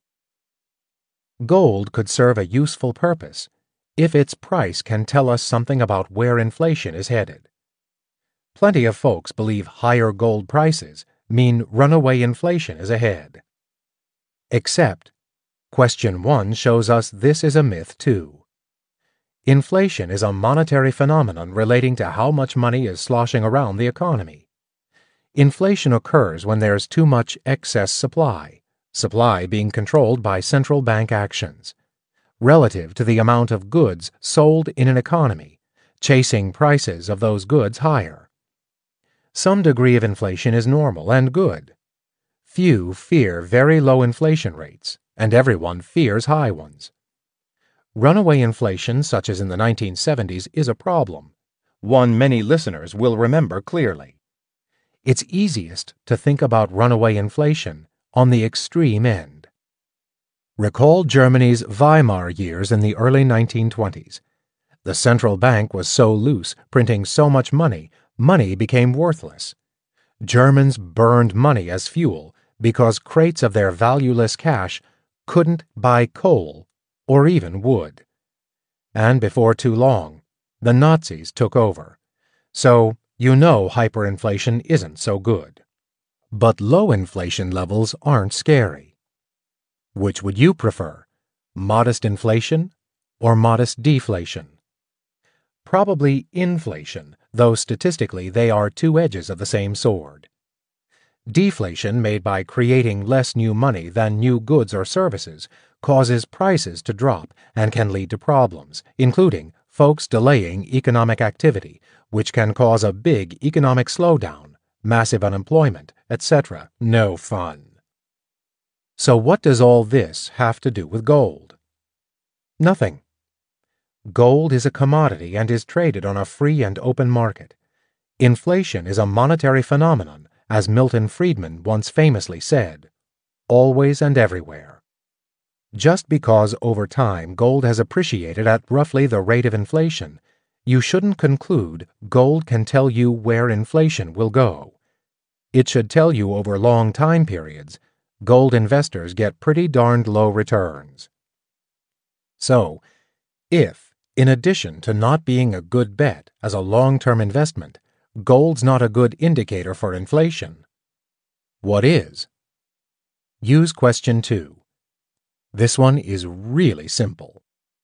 Gold could serve a useful purpose if its price can tell us something about where inflation is headed. Plenty of folks believe higher gold prices mean runaway inflation is ahead. Except, question 1 shows us this is a myth too. Inflation is a monetary phenomenon relating to how much money is sloshing around the economy. Inflation occurs when there's too much excess supply being controlled by central bank actions, relative to the amount of goods sold in an economy, chasing prices of those goods higher. Some degree of inflation is normal and good. Few fear very low inflation rates, and everyone fears high ones. Runaway inflation, such as in the 1970s, is a problem, one many listeners will remember clearly. It's easiest to think about runaway inflation on the extreme end. Recall Germany's Weimar years in the early 1920s. The central bank was so loose, printing so much money, money became worthless. Germans burned money as fuel because crates of their valueless cash couldn't buy coal or even wood. And before too long, the Nazis took over. So, you know hyperinflation isn't so good. But low inflation levels aren't scary. Which would you prefer, modest inflation or modest deflation? Probably inflation, though statistically they are two edges of the same sword. Deflation, made by creating less new money than new goods or services, causes prices to drop and can lead to problems, including folks delaying economic activity, which can cause a big economic slowdown, massive unemployment, etc. No fun. So what does all this have to do with gold? Nothing. Gold is a commodity and is traded on a free and open market. Inflation is a monetary phenomenon, as Milton Friedman once famously said, always and everywhere. Just because over time gold has appreciated at roughly the rate of inflation, you shouldn't conclude gold can tell you where inflation will go. It should tell you over long time periods, gold investors get pretty darned low returns. So, if, in addition to not being a good bet as a long-term investment, gold's not a good indicator for inflation, what is? Use question 2. This one is really simple.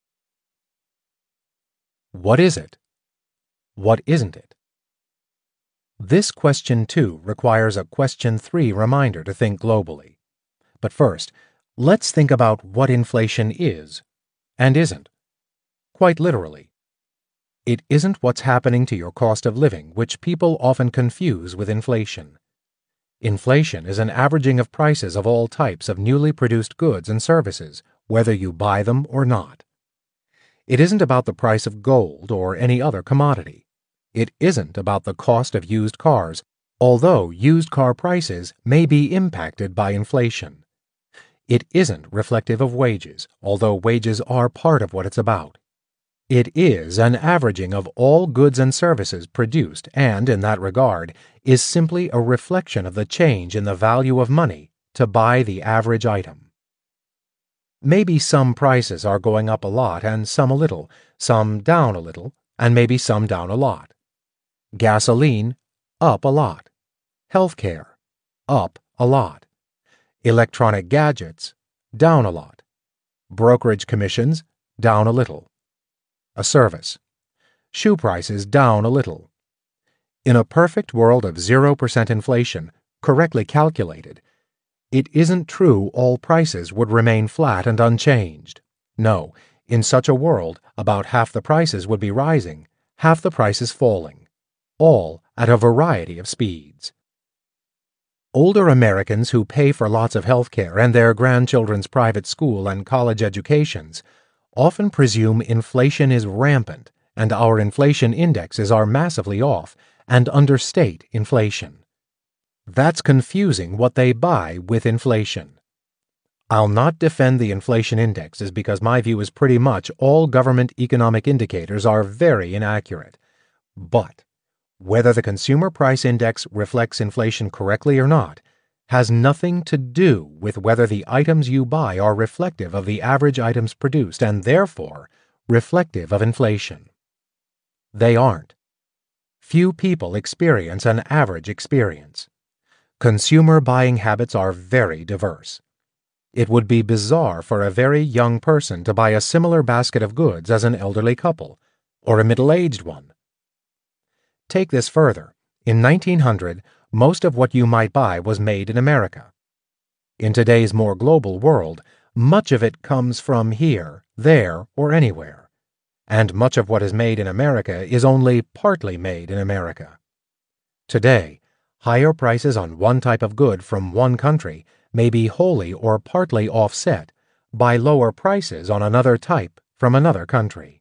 What is it? What isn't it? This question 2 requires a question 3 reminder to think globally. But first, let's think about what inflation is and isn't. Quite literally. It isn't what's happening to your cost of living, which people often confuse with inflation. Inflation is an averaging of prices of all types of newly produced goods and services, whether you buy them or not. It isn't about the price of gold or any other commodity. It isn't about the cost of used cars, although used car prices may be impacted by inflation. It isn't reflective of wages, although wages are part of what it's about. It is an averaging of all goods and services produced and, in that regard, is simply a reflection of the change in the value of money to buy the average item. Maybe some prices are going up a lot and some a little, some down a little, and maybe some down a lot. Gasoline, up a lot. Healthcare, up a lot. Electronic gadgets, down a lot. Brokerage commissions, down a little. A service. Shoe prices down a little. In a perfect world of 0% inflation, correctly calculated, it isn't true all prices would remain flat and unchanged. No, in such a world, about half the prices would be rising, half the prices falling, all at a variety of speeds. Older Americans who pay for lots of health care and their grandchildren's private school and college educations often presume inflation is rampant and our inflation indexes are massively off and understate inflation. That's confusing what they buy with inflation. I'll not defend the inflation indexes because my view is pretty much all government economic indicators are very inaccurate. But whether the Consumer Price Index reflects inflation correctly or not has nothing to do with whether the items you buy are reflective of the average items produced and therefore reflective of inflation. They aren't. Few people experience an average experience. Consumer buying habits are very diverse. It would be bizarre for a very young person to buy a similar basket of goods as an elderly couple, or a middle-aged one. Take this further. In 1900, most of what you might buy was made in America. In today's more global world, much of it comes from here, there, or anywhere. And much of what is made in America is only partly made in America. Today, higher prices on one type of good from one country may be wholly or partly offset by lower prices on another type from another country.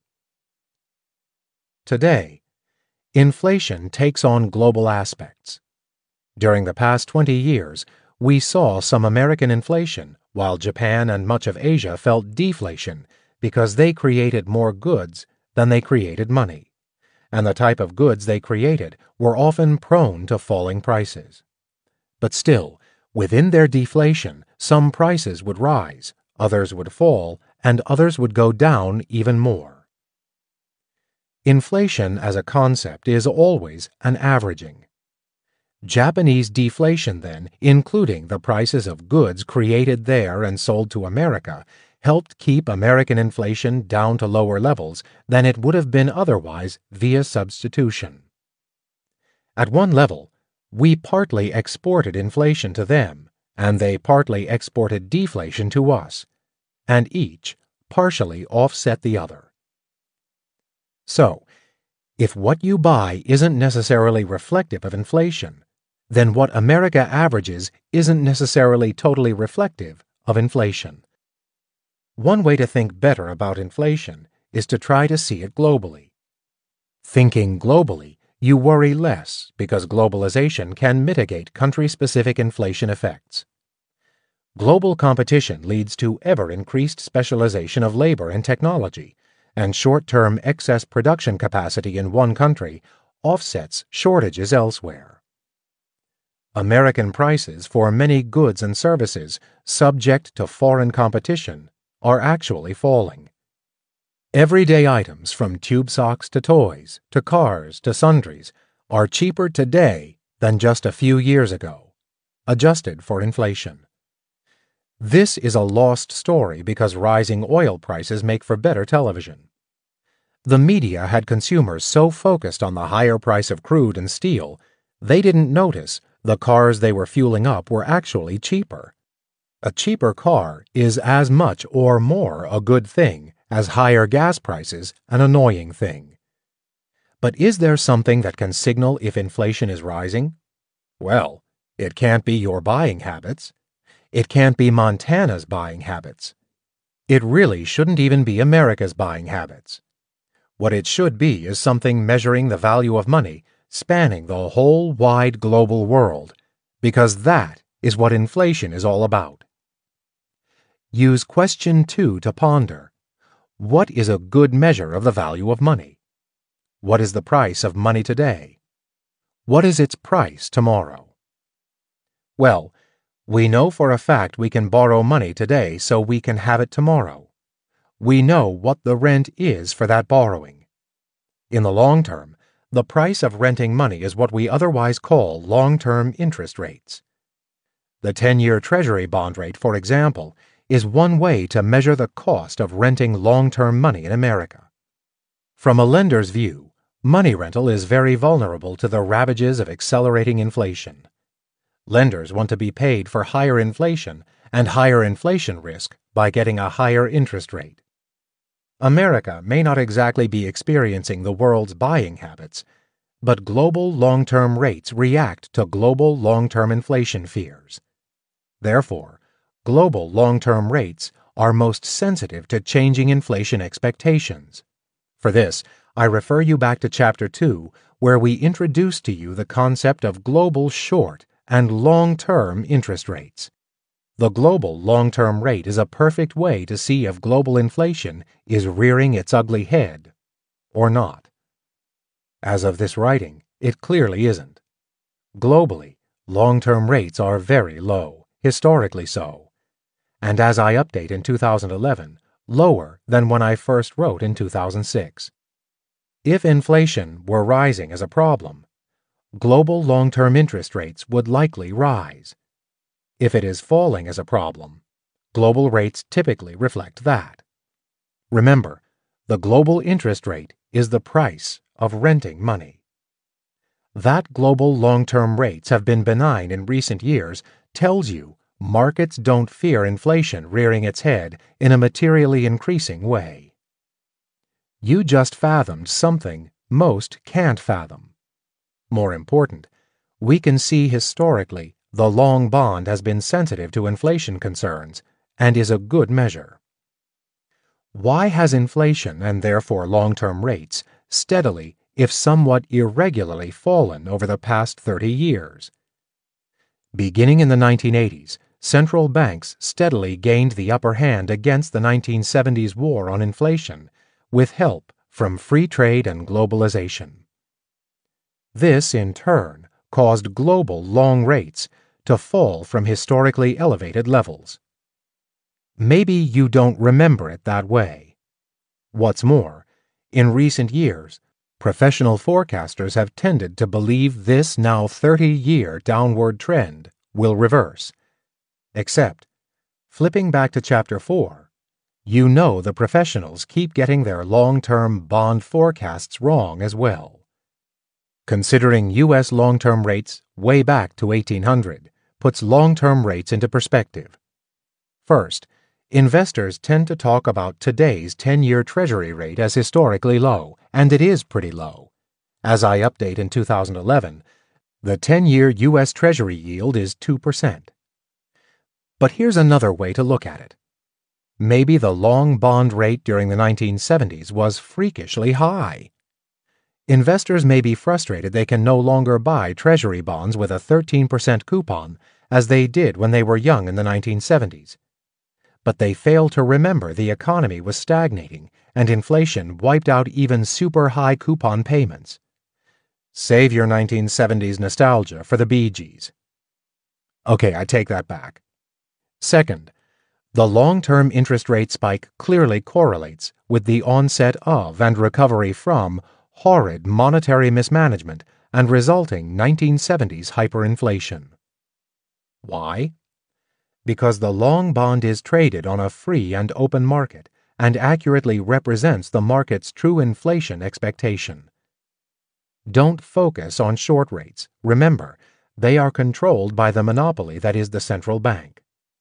Today, inflation takes on global aspects. During the past 20 years, we saw some American inflation, while Japan and much of Asia felt deflation because they created more goods than they created money, and the type of goods they created were often prone to falling prices. But still, within their deflation, some prices would rise, others would fall, and others would go down even more. Inflation as a concept is always an averaging. Japanese deflation, then, including the prices of goods created there and sold to America, helped keep American inflation down to lower levels than it would have been otherwise via substitution. At one level, we partly exported inflation to them, and they partly exported deflation to us, and each partially offset the other. So, if what you buy isn't necessarily reflective of inflation, then what America averages isn't necessarily totally reflective of inflation. One way to think better about inflation is to try to see it globally. Thinking globally, you worry less because globalization can mitigate country-specific inflation effects. Global competition leads to ever-increased specialization of labor and technology, and short-term excess production capacity in one country offsets shortages elsewhere. American prices for many goods and services subject to foreign competition are actually falling. Everyday items from tube socks to toys, to cars to sundries are cheaper today than just a few years ago, adjusted for inflation. This is a lost story because rising oil prices make for better television. The media had consumers so focused on the higher price of crude and steel, they didn't notice the cars they were fueling up were actually cheaper. A cheaper car is as much or more a good thing as higher gas prices an annoying thing. But is there something that can signal if inflation is rising? Well, it can't be your buying habits. It can't be Montana's buying habits. It really shouldn't even be America's buying habits. What it should be is something measuring the value of money spanning the whole wide global world, because that is what inflation is all about. Use question 2 to ponder. What is a good measure of the value of money? What is the price of money today? What is its price tomorrow? Well, we know for a fact we can borrow money today so we can have it tomorrow. We know what the rent is for that borrowing. In the long term, the price of renting money is what we otherwise call long-term interest rates. The 10-year Treasury bond rate, for example, is one way to measure the cost of renting long-term money in America. From a lender's view, money rental is very vulnerable to the ravages of accelerating inflation. Lenders want to be paid for higher inflation and higher inflation risk by getting a higher interest rate. America may not exactly be experiencing the world's buying habits, but global long-term rates react to global long-term inflation fears. Therefore, global long-term rates are most sensitive to changing inflation expectations. For this, I refer you back to Chapter 2, where we introduced to you the concept of global short and long-term interest rates. The global long-term rate is a perfect way to see if global inflation is rearing its ugly head or not. As of this writing, it clearly isn't. Globally, long-term rates are very low, historically so, and as I update in 2011, lower than when I first wrote in 2006. If inflation were rising as a problem, global long-term interest rates would likely rise. If it is falling as a problem, global rates typically reflect that. Remember, the global interest rate is the price of renting money. That global long-term rates have been benign in recent years tells you markets don't fear inflation rearing its head in a materially increasing way. You just fathomed something most can't fathom. More important, we can see historically the long bond has been sensitive to inflation concerns and is a good measure. Why has inflation, and therefore long-term rates, steadily, if somewhat irregularly, fallen over the past 30 years? Beginning in the 1980s, central banks steadily gained the upper hand against the 1970s war on inflation, with help from free trade and globalization. This, in turn, caused global long rates to fall from historically elevated levels. Maybe you don't remember it that way. What's more, in recent years, professional forecasters have tended to believe this now 30-year downward trend will reverse. Except, flipping back to Chapter 4, you know the professionals keep getting their long-term bond forecasts wrong as well. Considering U.S. long-term rates way back to 1800 puts long-term rates into perspective. First, investors tend to talk about today's 10-year Treasury rate as historically low, and it is pretty low. As I update in 2011, the 10-year U.S. Treasury yield is 2%. But here's another way to look at it. Maybe the long bond rate during the 1970s was freakishly high. Investors may be frustrated they can no longer buy Treasury bonds with a 13% coupon as they did when they were young in the 1970s. But they fail to remember the economy was stagnating and inflation wiped out even super high coupon payments. Save your 1970s nostalgia for the Bee Gees. Okay, I take that back. Second, the long-term interest rate spike clearly correlates with the onset of and recovery from horrid monetary mismanagement and resulting 1970s hyperinflation. Why? Because the long bond is traded on a free and open market and accurately represents the market's true inflation expectation. Don't focus on short rates. Remember, they are controlled by the monopoly that is the central bank.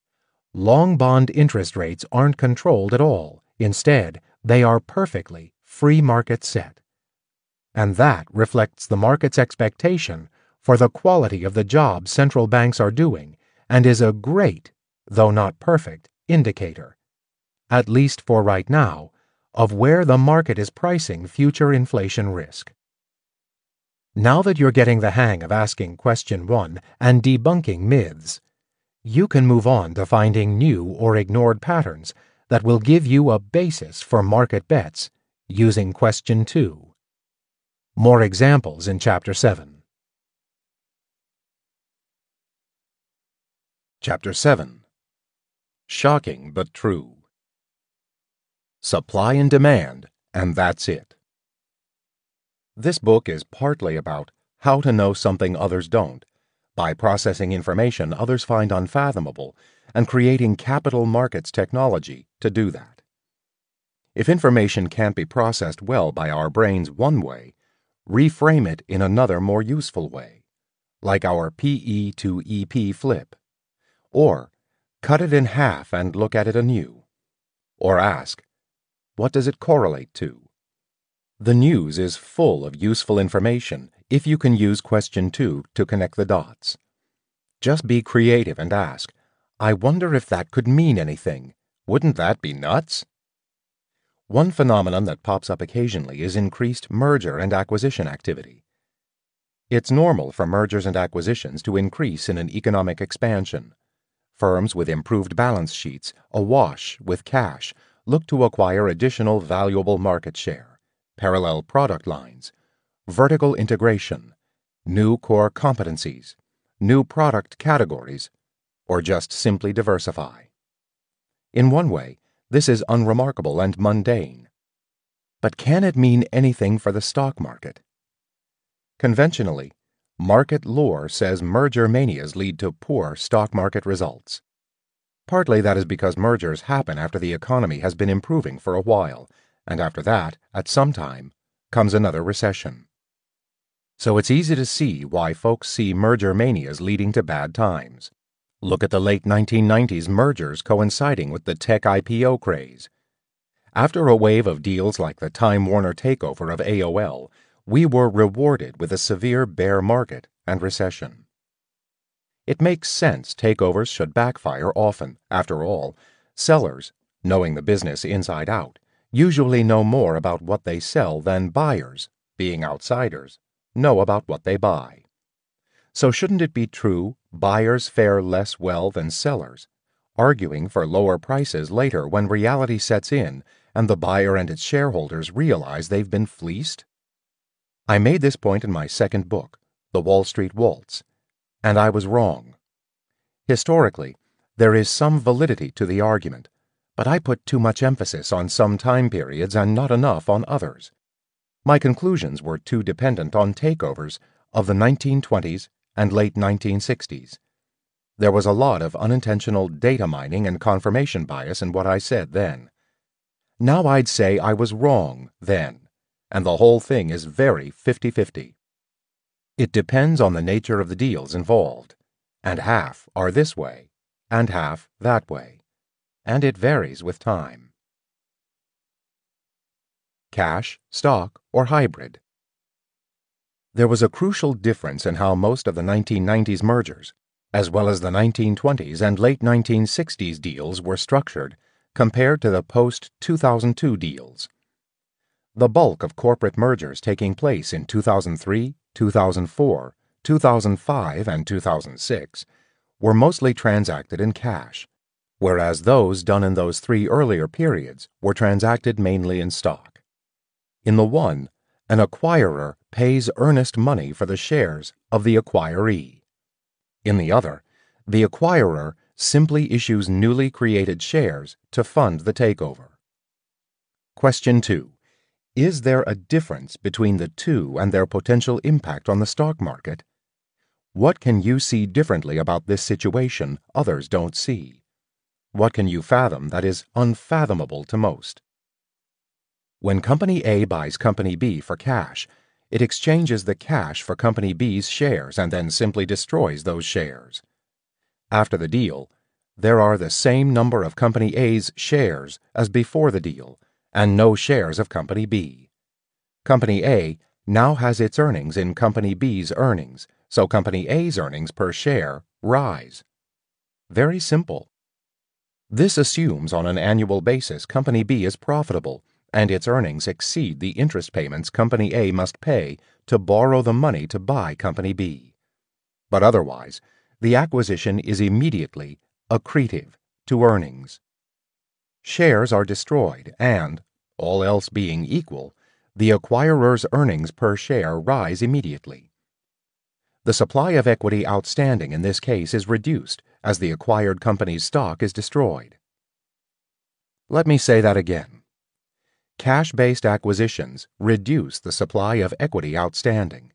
Long bond interest rates aren't controlled at all. Instead, they are perfectly free market set. And that reflects the market's expectation for the quality of the job central banks are doing and is a great, though not perfect, indicator, at least for right now, of where the market is pricing future inflation risk. Now that you're getting the hang of asking question 1 and debunking myths, you can move on to finding new or ignored patterns that will give you a basis for market bets using question 2. More examples in Chapter 7. Chapter 7. Shocking but true. Supply and demand, and that's it. This book is partly about how to know something others don't, by processing information others find unfathomable and creating capital markets technology to do that. If information can't be processed well by our brains one way, reframe it in another more useful way, like our PE to EP flip. Or cut it in half and look at it anew. Or ask, what does it correlate to? The news is full of useful information if you can use question 2 to connect the dots. Just be creative and ask, I wonder if that could mean anything. Wouldn't that be nuts? One phenomenon that pops up occasionally is increased merger and acquisition activity. It's normal for mergers and acquisitions to increase in an economic expansion. Firms with improved balance sheets, awash with cash, look to acquire additional valuable market share, parallel product lines, vertical integration, new core competencies, new product categories, or just simply diversify. In one way, this is unremarkable and mundane. But can it mean anything for the stock market? Conventionally, market lore says merger manias lead to poor stock market results. Partly that is because mergers happen after the economy has been improving for a while, and after that, at some time, comes another recession. So it's easy to see why folks see merger manias leading to bad times. Look at the late 1990s mergers coinciding with the tech IPO craze. After a wave of deals like the Time Warner takeover of AOL, we were rewarded with a severe bear market and recession. It makes sense takeovers should backfire often. After all, sellers, knowing the business inside out, usually know more about what they sell than buyers, being outsiders, know about what they buy. So shouldn't it be true buyers fare less well than sellers, arguing for lower prices later when reality sets in and the buyer and its shareholders realize they've been fleeced? I made this point in my second book, The Wall Street Waltz, and I was wrong. Historically, there is some validity to the argument, but I put too much emphasis on some time periods and not enough on others. My conclusions were too dependent on takeovers of the 1920s and late 1960s. There was a lot of unintentional data mining and confirmation bias in what I said then. Now I'd say I was wrong then, and the whole thing is very 50-50. It depends on the nature of the deals involved, and half are this way, and half that way, and it varies with time. Cash, stock, or hybrid. There was a crucial difference in how most of the 1990s mergers, as well as the 1920s and late 1960s deals were structured compared to the post-2002 deals. The bulk of corporate mergers taking place in 2003, 2004, 2005, and 2006 were mostly transacted in cash, whereas those done in those 3 earlier periods were transacted mainly in stock. In the one, an acquirer pays earnest money for the shares of the acquiree. In the other, the acquirer simply issues newly created shares to fund the takeover. Question 2. Is there a difference between the two and their potential impact on the stock market? What can you see differently about this situation others don't see? What can you fathom that is unfathomable to most? When Company A buys Company B for cash, it exchanges the cash for Company B's shares and then simply destroys those shares. After the deal, there are the same number of Company A's shares as before the deal, and no shares of Company B. Company A now has its earnings in Company B's earnings, so Company A's earnings per share rise. Very simple. This assumes on an annual basis Company B is profitable, and its earnings exceed the interest payments Company A must pay to borrow the money to buy Company B. But otherwise, the acquisition is immediately accretive to earnings. Shares are destroyed and, all else being equal, the acquirer's earnings per share rise immediately. The supply of equity outstanding in this case is reduced as the acquired company's stock is destroyed. Let me say that again. Cash-based acquisitions reduce the supply of equity outstanding.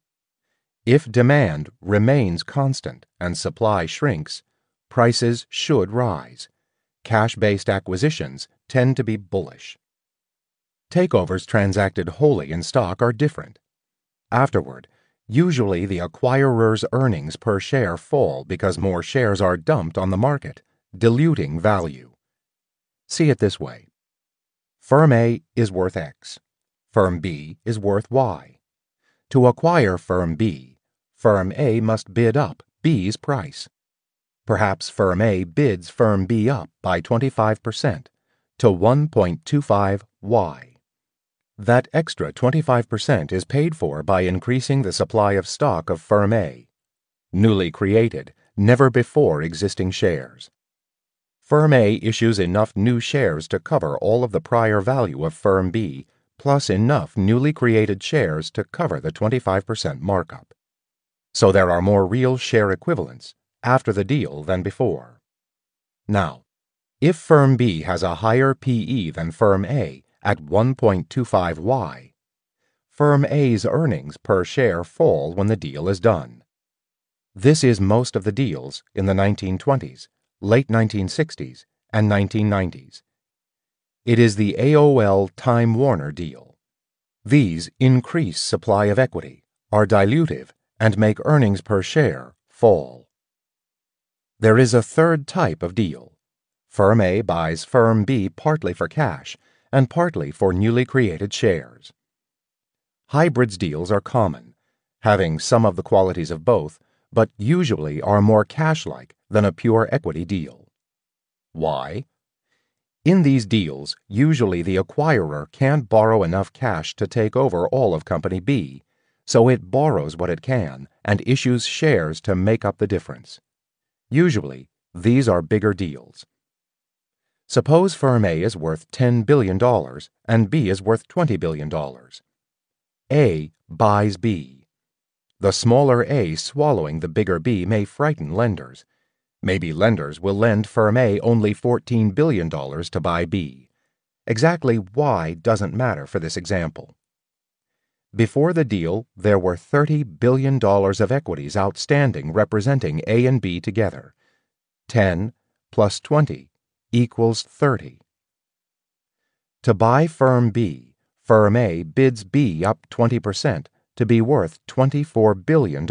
If demand remains constant and supply shrinks, prices should rise. Cash-based acquisitions tend to be bullish. Takeovers transacted wholly in stock are different. Afterward, usually the acquirer's earnings per share fall because more shares are dumped on the market, diluting value. See it this way. Firm A is worth X. Firm B is worth Y. To acquire Firm B, Firm A must bid up B's price. Perhaps Firm A bids Firm B up by 25% to 1.25 Y. That extra 25% is paid for by increasing the supply of stock of Firm A, newly created, never before existing shares. Firm A issues enough new shares to cover all of the prior value of Firm B, plus enough newly created shares to cover the 25% markup. So there are more real share equivalents after the deal than before. Now, if Firm B has a higher PE than Firm A at 1.25 Y, Firm A's earnings per share fall when the deal is done. This is most of the deals in the 1920s, late 1960s, and 1990s. It is the AOL Time Warner deal. These increase supply of equity, are dilutive, and make earnings per share fall. There is a third type of deal. Firm A buys Firm B partly for cash and partly for newly created shares. Hybrids deals are common, having some of the qualities of both, but usually are more cash-like than a pure equity deal. Why? In these deals, usually the acquirer can't borrow enough cash to take over all of Company B, so it borrows what it can and issues shares to make up the difference. Usually, these are bigger deals. Suppose Firm A is worth $10 billion and B is worth $20 billion. A buys B. The smaller A swallowing the bigger B may frighten lenders. Maybe lenders will lend Firm A only $14 billion to buy B. Exactly why doesn't matter for this example. Before the deal, there were $30 billion of equities outstanding representing A and B together. 10 plus 20 equals 30. To buy Firm B, Firm A bids B up 20% to be worth $24 billion.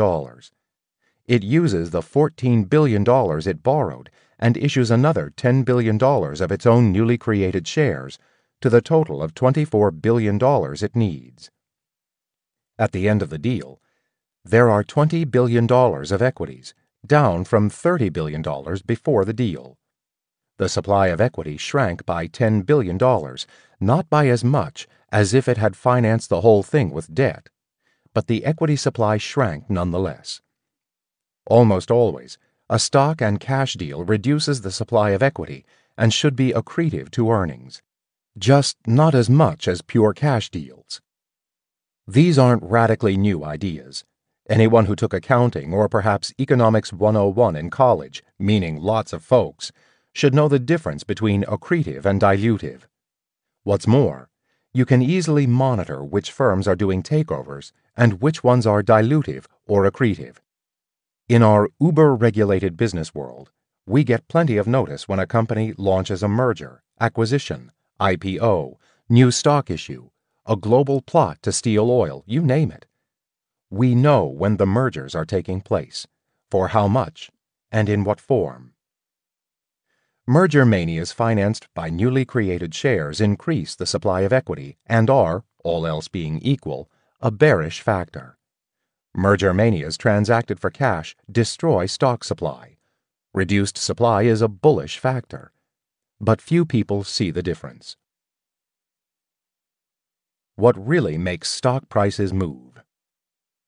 It uses the $14 billion it borrowed and issues another $10 billion of its own newly created shares to the total of $24 billion it needs. At the end of the deal, there are $20 billion of equities, down from $30 billion before the deal. The supply of equity shrank by $10 billion, not by as much as if it had financed the whole thing with debt, but the equity supply shrank nonetheless. Almost always, a stock and cash deal reduces the supply of equity and should be accretive to earnings, just not as much as pure cash deals. These aren't radically new ideas. Anyone who took accounting or perhaps Economics 101 in college, meaning lots of folks, should know the difference between accretive and dilutive. What's more, you can easily monitor which firms are doing takeovers and which ones are dilutive or accretive. In our uber-regulated business world, we get plenty of notice when a company launches a merger, acquisition, IPO, new stock issue, a global plot to steal oil, you name it. We know when the mergers are taking place, for how much, and in what form. Merger manias financed by newly created shares increase the supply of equity and are, all else being equal, a bearish factor. Merger manias transacted for cash destroy stock supply. Reduced supply is a bullish factor. But few people see the difference. What really makes stock prices move?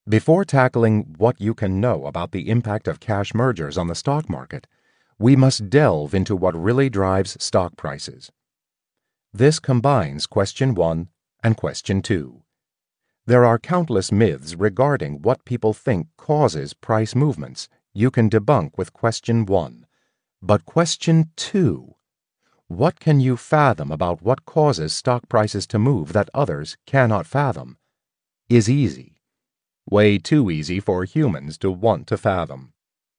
Before tackling what you can know about the impact of cash mergers on the stock market, we must delve into what really drives stock prices. This combines Question 1 and Question 2. There are countless myths regarding what people think causes price movements you can debunk with Question 1. But Question 2, what can you fathom about what causes stock prices to move that others cannot fathom, is easy. Way too easy for humans to want to fathom.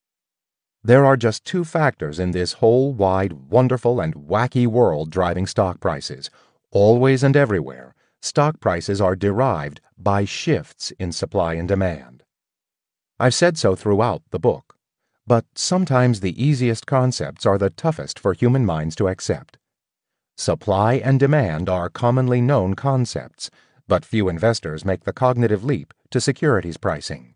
There are just two factors in this whole wide, wonderful, and wacky world driving stock prices. Always and everywhere, stock prices are derived by shifts in supply and demand. I've said so throughout the book, but sometimes the easiest concepts are the toughest for human minds to accept. Supply and demand are commonly known concepts, but few investors make the cognitive leap to securities pricing.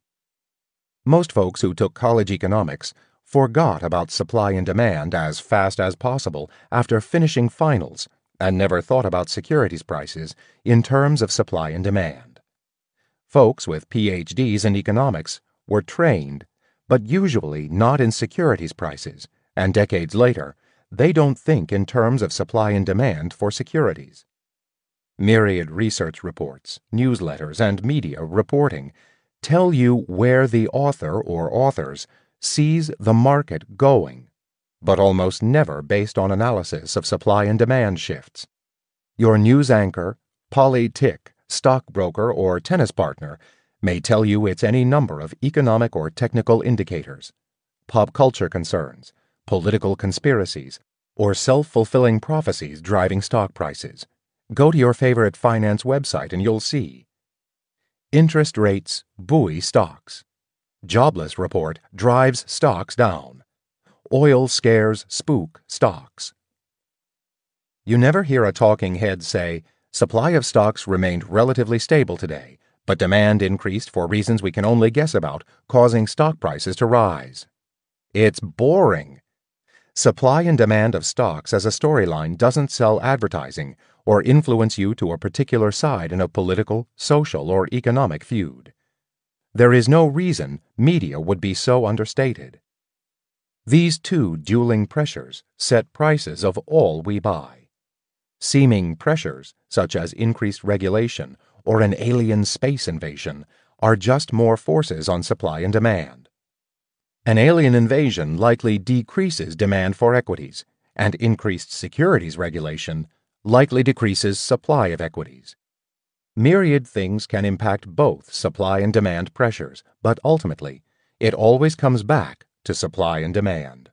Most folks who took college economics forgot about supply and demand as fast as possible after finishing finals and never thought about securities prices in terms of supply and demand. Folks with PhDs in economics were trained, but usually not in securities prices, and decades later, they don't think in terms of supply and demand for securities. Myriad research reports, newsletters, and media reporting tell you where the author or authors sees the market going, but almost never based on analysis of supply and demand shifts. Your news anchor, politic, stockbroker, or tennis partner may tell you it's any number of economic or technical indicators, pop culture concerns, political conspiracies, or self-fulfilling prophecies driving stock prices. Go to your favorite finance website and you'll see. Interest rates buoy stocks. Jobless report drives stocks down. Oil scares spook stocks. You never hear a talking head say, supply of stocks remained relatively stable today, but demand increased for reasons we can only guess about, causing stock prices to rise. It's boring. Supply and demand of stocks as a storyline doesn't sell advertising or influence you to a particular side in a political, social, or economic feud. There is no reason media would be so understated. These two dueling pressures set prices of all we buy. Seeming pressures, such as increased regulation or an alien space invasion, are just more forces on supply and demand. An alien invasion likely decreases demand for equities, and increased securities regulation likely decreases supply of equities. Myriad things can impact both supply and demand pressures, but ultimately, it always comes back to supply and demand.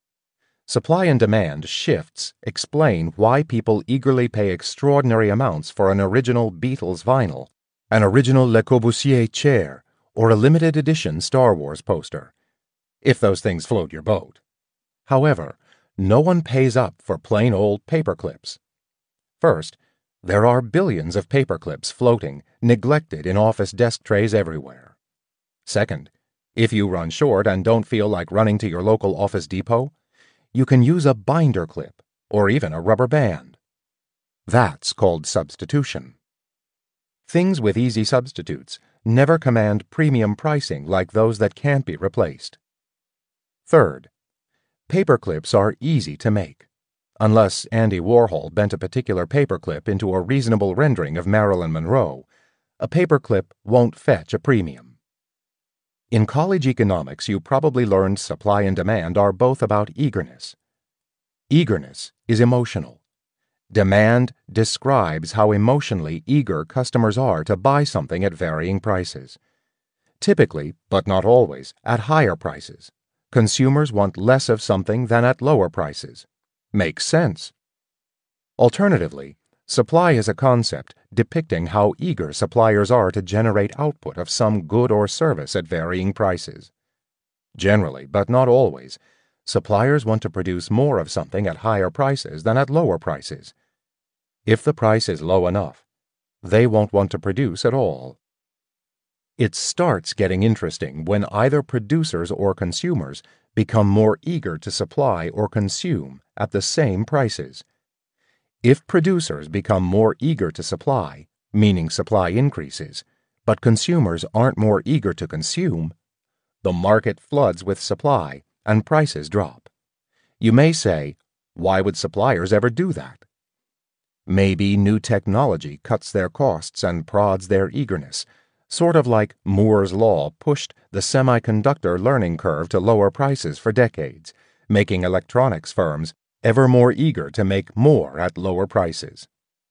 Supply and demand shifts explain why people eagerly pay extraordinary amounts for an original Beatles vinyl, an original Le Corbusier chair, or a limited edition Star Wars poster, if those things float your boat. However, no one pays up for plain old paper clips. First, there are billions of paper clips floating, neglected in office desk trays everywhere. Second, if you run short and don't feel like running to your local Office Depot, you can use a binder clip or even a rubber band. That's called substitution. Things with easy substitutes never command premium pricing like those that can't be replaced. Third, paper clips are easy to make. Unless Andy Warhol bent a particular paperclip into a reasonable rendering of Marilyn Monroe, a paperclip won't fetch a premium. In college economics, you probably learned supply and demand are both about eagerness. Eagerness is emotional. Demand describes how emotionally eager customers are to buy something at varying prices. Typically, but not always, at higher prices. Consumers want less of something than at lower prices. Makes sense. Alternatively, supply is a concept depicting how eager suppliers are to generate output of some good or service at varying prices. Generally, but not always, suppliers want to produce more of something at higher prices than at lower prices. If the price is low enough, they won't want to produce at all. It starts getting interesting when either producers or consumers become more eager to supply or consume at the same prices. If producers become more eager to supply, meaning supply increases, but consumers aren't more eager to consume. The market floods with supply, and prices drop. You may say, why would suppliers ever do that? Maybe new technology cuts their costs and prods their eagerness, sort of like Moore's Law pushed the semiconductor learning curve to lower prices for decades, making electronics firms ever more eager to make more at lower prices.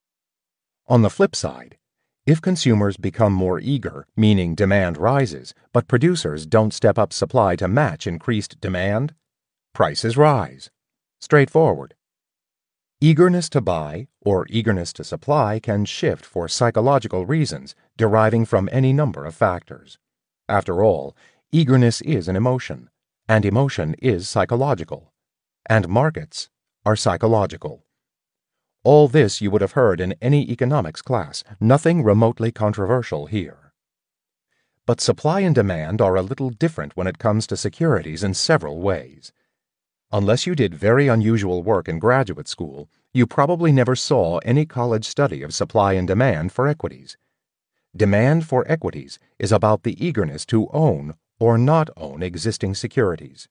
On the flip side, if consumers become more eager, meaning demand rises, but producers don't step up supply to match increased demand, prices rise. Straightforward. Eagerness to buy or eagerness to supply can shift for psychological reasons deriving from any number of factors. After all, eagerness is an emotion, and emotion is psychological, and markets are psychological. All this you would have heard in any economics class, nothing remotely controversial here. But supply and demand are a little different when it comes to securities in several ways. Unless you did very unusual work in graduate school, you probably never saw any college study of supply and demand for equities. Demand for equities is about the eagerness to own or not own existing securities.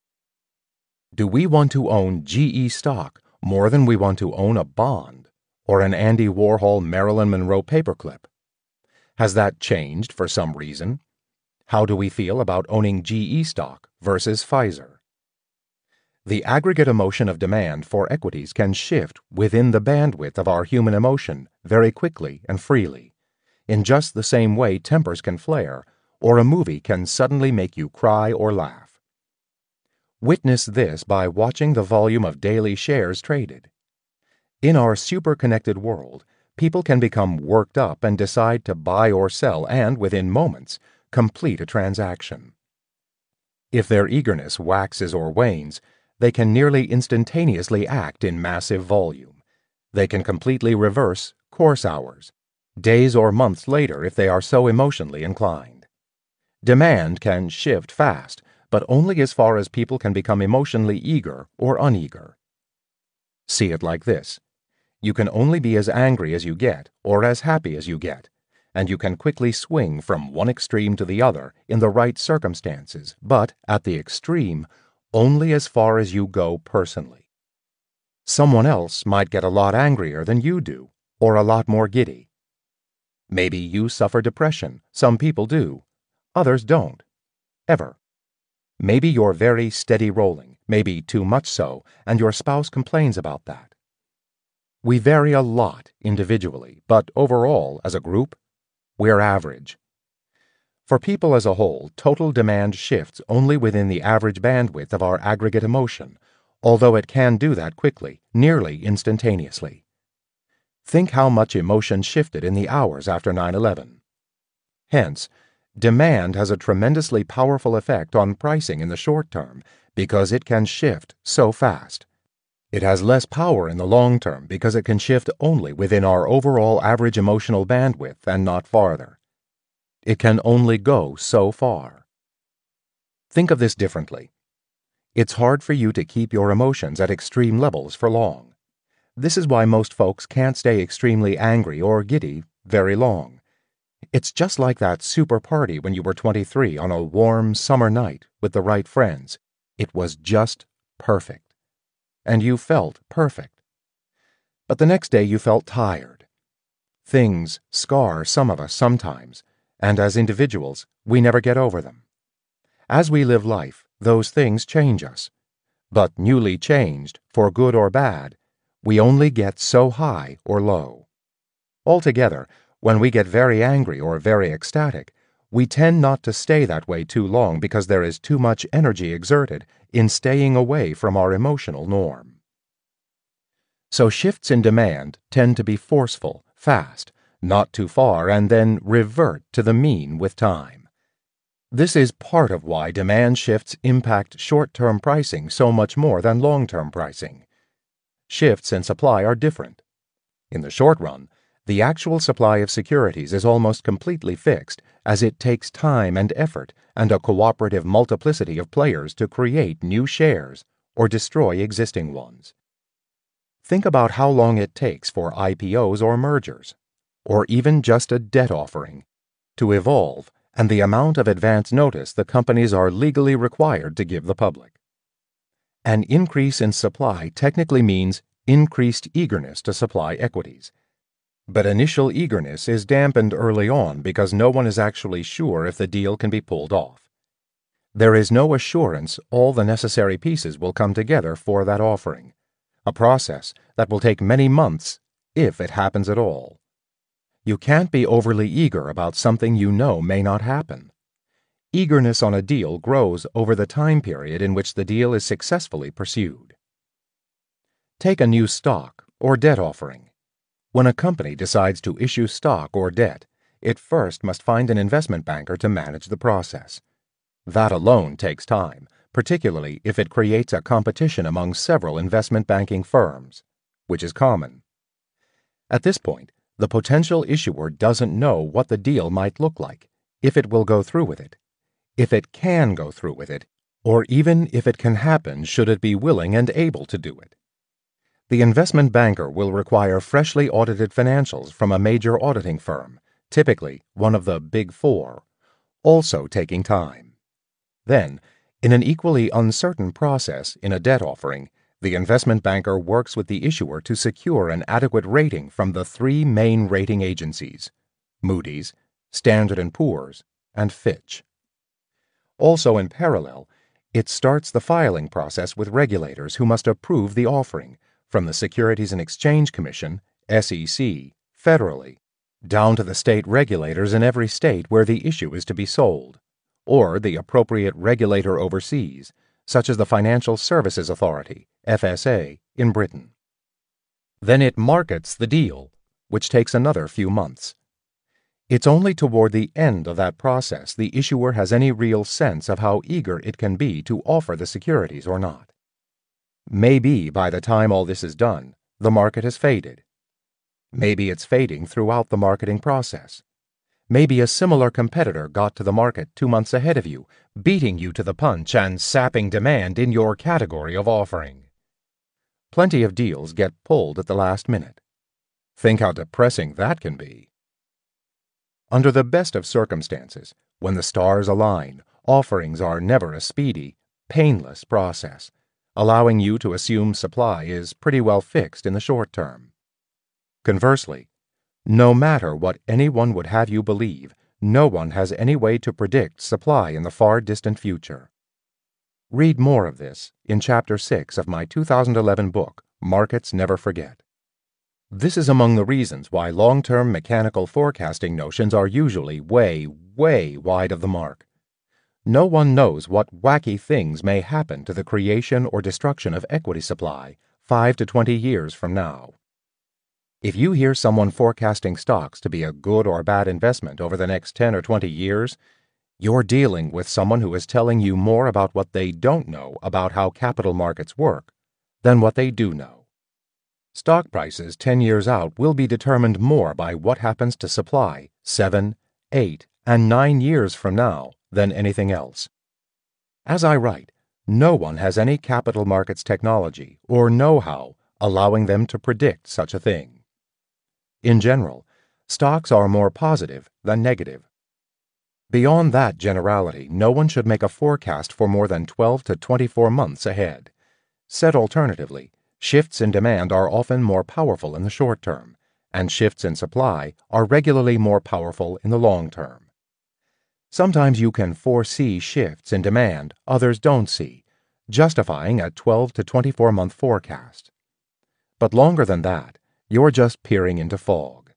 Do we want to own GE stock more than we want to own a bond or an Andy Warhol Marilyn Monroe paperclip? Has that changed for some reason? How do we feel about owning GE stock versus Pfizer? The aggregate emotion of demand for equities can shift within the bandwidth of our human emotion very quickly and freely, in just the same way tempers can flare, or a movie can suddenly make you cry or laugh. Witness this by watching the volume of daily shares traded. In our super-connected world, people can become worked up and decide to buy or sell and, within moments, complete a transaction. If their eagerness waxes or wanes, they can nearly instantaneously act in massive volume. They can completely reverse course hours, days or months later if they are so emotionally inclined. Demand can shift fast, but only as far as people can become emotionally eager or uneager. See it like this. You can only be as angry as you get or as happy as you get, and you can quickly swing from one extreme to the other in the right circumstances, but at the extreme, only as far as you go personally. Someone else might get a lot angrier than you do, or a lot more giddy. Maybe you suffer depression. Some people do. Others don't. Ever. Maybe you're very steady rolling, maybe too much so, and your spouse complains about that. We vary a lot individually, but overall, as a group, we're average. For people as a whole, total demand shifts only within the average bandwidth of our aggregate emotion, although it can do that quickly, nearly instantaneously. Think how much emotion shifted in the hours after 9/11. Hence, demand has a tremendously powerful effect on pricing in the short term because it can shift so fast. It has less power in the long term because it can shift only within our overall average emotional bandwidth and not farther. It can only go so far. Think of this differently. It's hard for you to keep your emotions at extreme levels for long. This is why most folks can't stay extremely angry or giddy very long. It's just like that super party when you were 23 on a warm summer night with the right friends. It was just perfect. And you felt perfect. But the next day you felt tired. Things scar some of us sometimes, and as individuals, we never get over them. As we live life, those things change us. But newly changed, for good or bad, we only get so high or low. Altogether, when we get very angry or very ecstatic, we tend not to stay that way too long because there is too much energy exerted in staying away from our emotional norm. So shifts in demand tend to be forceful, fast, not too far, and then revert to the mean with time. This is part of why demand shifts impact short-term pricing so much more than long-term pricing. Shifts in supply are different. In the short run, the actual supply of securities is almost completely fixed, as it takes time and effort and a cooperative multiplicity of players to create new shares or destroy existing ones. Think about how long it takes for IPOs or mergers, or even just a debt offering. to evolve, and the amount of advance notice the companies are legally required to give the public. An increase in supply technically means increased eagerness to supply equities. But initial eagerness is dampened early on because no one is actually sure if the deal can be pulled off. There is no assurance all the necessary pieces will come together for that offering, a process that will take many months, if it happens at all. You can't be overly eager about something you know may not happen. Eagerness on a deal grows over the time period in which the deal is successfully pursued. Take a new stock or debt offering. When a company decides to issue stock or debt, it first must find an investment banker to manage the process. That alone takes time, particularly if it creates a competition among several investment banking firms, which is common. At this point, the potential issuer doesn't know what the deal might look like, if it will go through with it, if it can go through with it, or even if it can happen should it be willing and able to do it. The investment banker will require freshly audited financials from a major auditing firm, typically one of the Big Four, also taking time. Then, in an equally uncertain process in a debt offering, the investment banker works with the issuer to secure an adequate rating from the three main rating agencies: Moody's, Standard & Poor's, and Fitch. Also in parallel, it starts the filing process with regulators who must approve the offering, from the Securities and Exchange Commission, SEC, federally, down to the state regulators in every state where the issue is to be sold, or the appropriate regulator overseas, such as the Financial Services Authority, FSA, in Britain. Then it markets the deal, which takes another few months. It's only toward the end of that process the issuer has any real sense of how eager it can be to offer the securities or not. Maybe by the time all this is done, the market has faded. Maybe it's fading throughout the marketing process. Maybe a similar competitor got to the market 2 months ahead of you, beating you to the punch and sapping demand in your category of offering. Plenty of deals get pulled at the last minute. Think how depressing that can be. Under the best of circumstances, when the stars align, offerings are never a speedy, painless process, allowing you to assume supply is pretty well fixed in the short term. Conversely, no matter what anyone would have you believe, no one has any way to predict supply in the far distant future. Read more of this in Chapter 6 of my 2011 book, Markets Never Forget. This is among the reasons why long-term mechanical forecasting notions are usually way, way wide of the mark. No one knows what wacky things may happen to the creation or destruction of equity supply 5 to 20 years from now. If you hear someone forecasting stocks to be a good or bad investment over the next 10 or 20 years, you're dealing with someone who is telling you more about what they don't know about how capital markets work than what they do know. Stock prices 10 years out will be determined more by what happens to supply 7, 8, and 9 years from now than anything else. As I write, no one has any capital markets technology or know-how allowing them to predict such a thing. In general, stocks are more positive than negative. Beyond that generality, no one should make a forecast for more than 12 to 24 months ahead. Said alternatively, shifts in demand are often more powerful in the short term, and shifts in supply are regularly more powerful in the long term. Sometimes you can foresee shifts in demand others don't see, justifying a 12 to 24-month forecast. But longer than that, you're just peering into fog.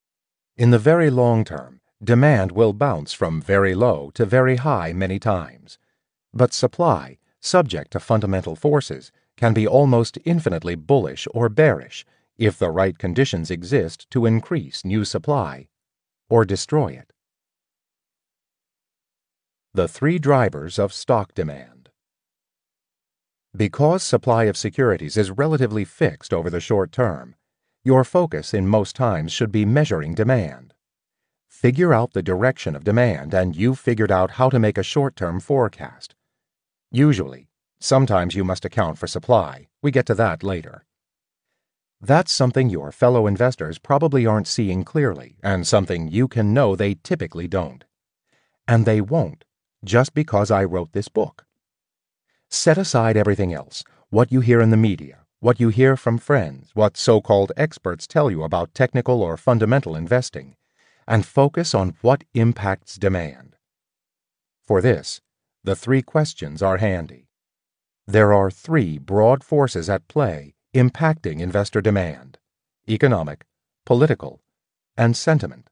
In the very long term, demand will bounce from very low to very high many times. But supply, subject to fundamental forces, can be almost infinitely bullish or bearish if the right conditions exist to increase new supply or destroy it. The three drivers of stock demand. Because supply of securities is relatively fixed over the short term, your focus in most times should be measuring demand. Figure out the direction of demand and you've figured out how to make a short-term forecast. Usually, sometimes you must account for supply. We get to that later. That's something your fellow investors probably aren't seeing clearly, and something you can know they typically don't. And they won't, just because I wrote this book. Set aside everything else, what you hear in the media, what you hear from friends, what so-called experts tell you about technical or fundamental investing, and focus on what impacts demand. For this, the 3 questions are handy. There are 3 broad forces at play impacting investor demand: economic, political, and sentiment.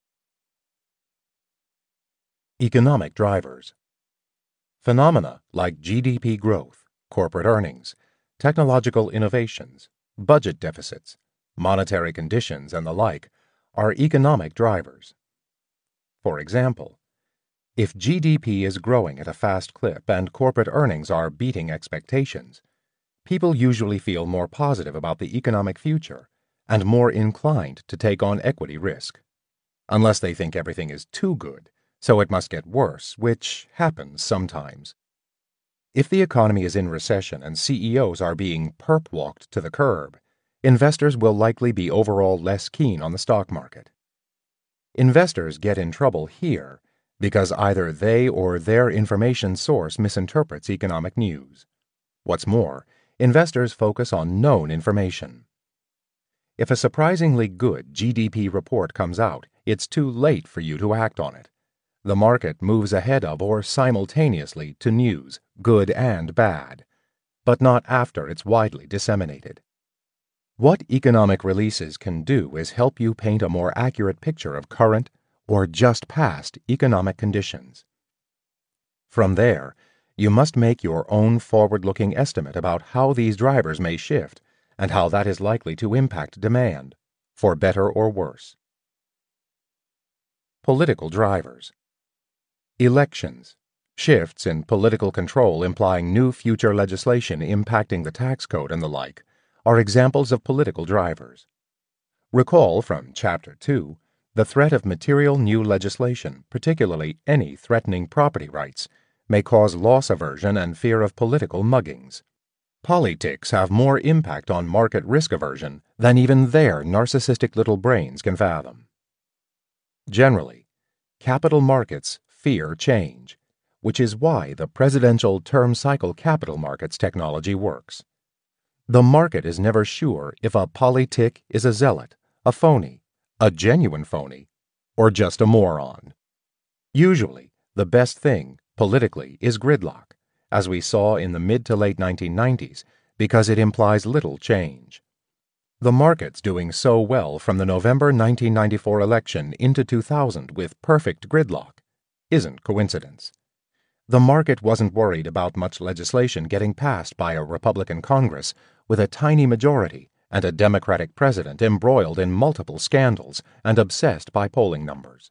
Economic drivers. Phenomena like GDP growth, corporate earnings, technological innovations, budget deficits, monetary conditions, and the like are economic drivers. For example, if GDP is growing at a fast clip and corporate earnings are beating expectations, people usually feel more positive about the economic future and more inclined to take on equity risk. Unless they think everything is too good, so it must get worse, which happens sometimes. If the economy is in recession and CEOs are being perp-walked to the curb, investors will likely be overall less keen on the stock market. Investors get in trouble here because either they or their information source misinterprets economic news. What's more, investors focus on known information. If a surprisingly good GDP report comes out, it's too late for you to act on it. The market moves ahead of or simultaneously to news, good and bad, but not after it's widely disseminated. What economic releases can do is help you paint a more accurate picture of current or just past economic conditions. From there, you must make your own forward-looking estimate about how these drivers may shift and how that is likely to impact demand, for better or worse. Political drivers. Elections, shifts in political control implying new future legislation impacting the tax code and the like, are examples of political drivers. Recall from Chapter 2 the threat of material new legislation, particularly any threatening property rights, may cause loss aversion and fear of political muggings. Politics have more impact on market risk aversion than even their narcissistic little brains can fathom. Generally, capital markets fear change, which is why the presidential term cycle capital markets technology works. The market is never sure if a politic is a zealot, a phony, a genuine phony, or just a moron. Usually, the best thing, politically, is gridlock, as we saw in the mid to late 1990s, because it implies little change. The market's doing so well from the November 1994 election into 2000 with perfect gridlock isn't coincidence. The market wasn't worried about much legislation getting passed by a Republican Congress with a tiny majority and a Democratic president embroiled in multiple scandals and obsessed by polling numbers.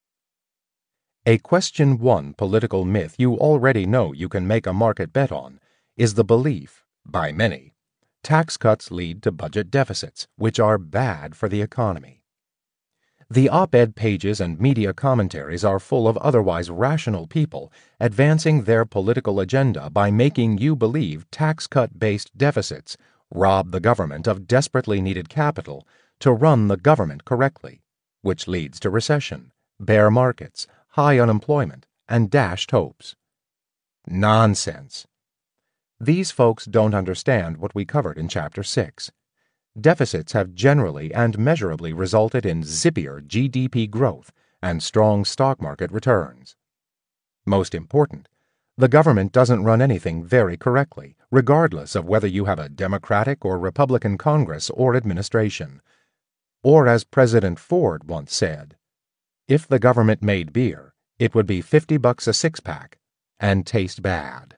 A question 1 political myth you already know you can make a market bet on is the belief, by many, tax cuts lead to budget deficits, which are bad for the economy. The op-ed pages and media commentaries are full of otherwise rational people advancing their political agenda by making you believe tax cut-based deficits rob the government of desperately needed capital to run the government correctly, which leads to recession, bear markets, high unemployment, and dashed hopes. Nonsense. These folks don't understand what we covered in Chapter 6. Deficits have generally and measurably resulted in zippier GDP growth and strong stock market returns. Most important, the government doesn't run anything very correctly, regardless of whether you have a Democratic or Republican Congress or administration. Or as President Ford once said, if the government made beer, it would be $50 a six-pack and taste bad.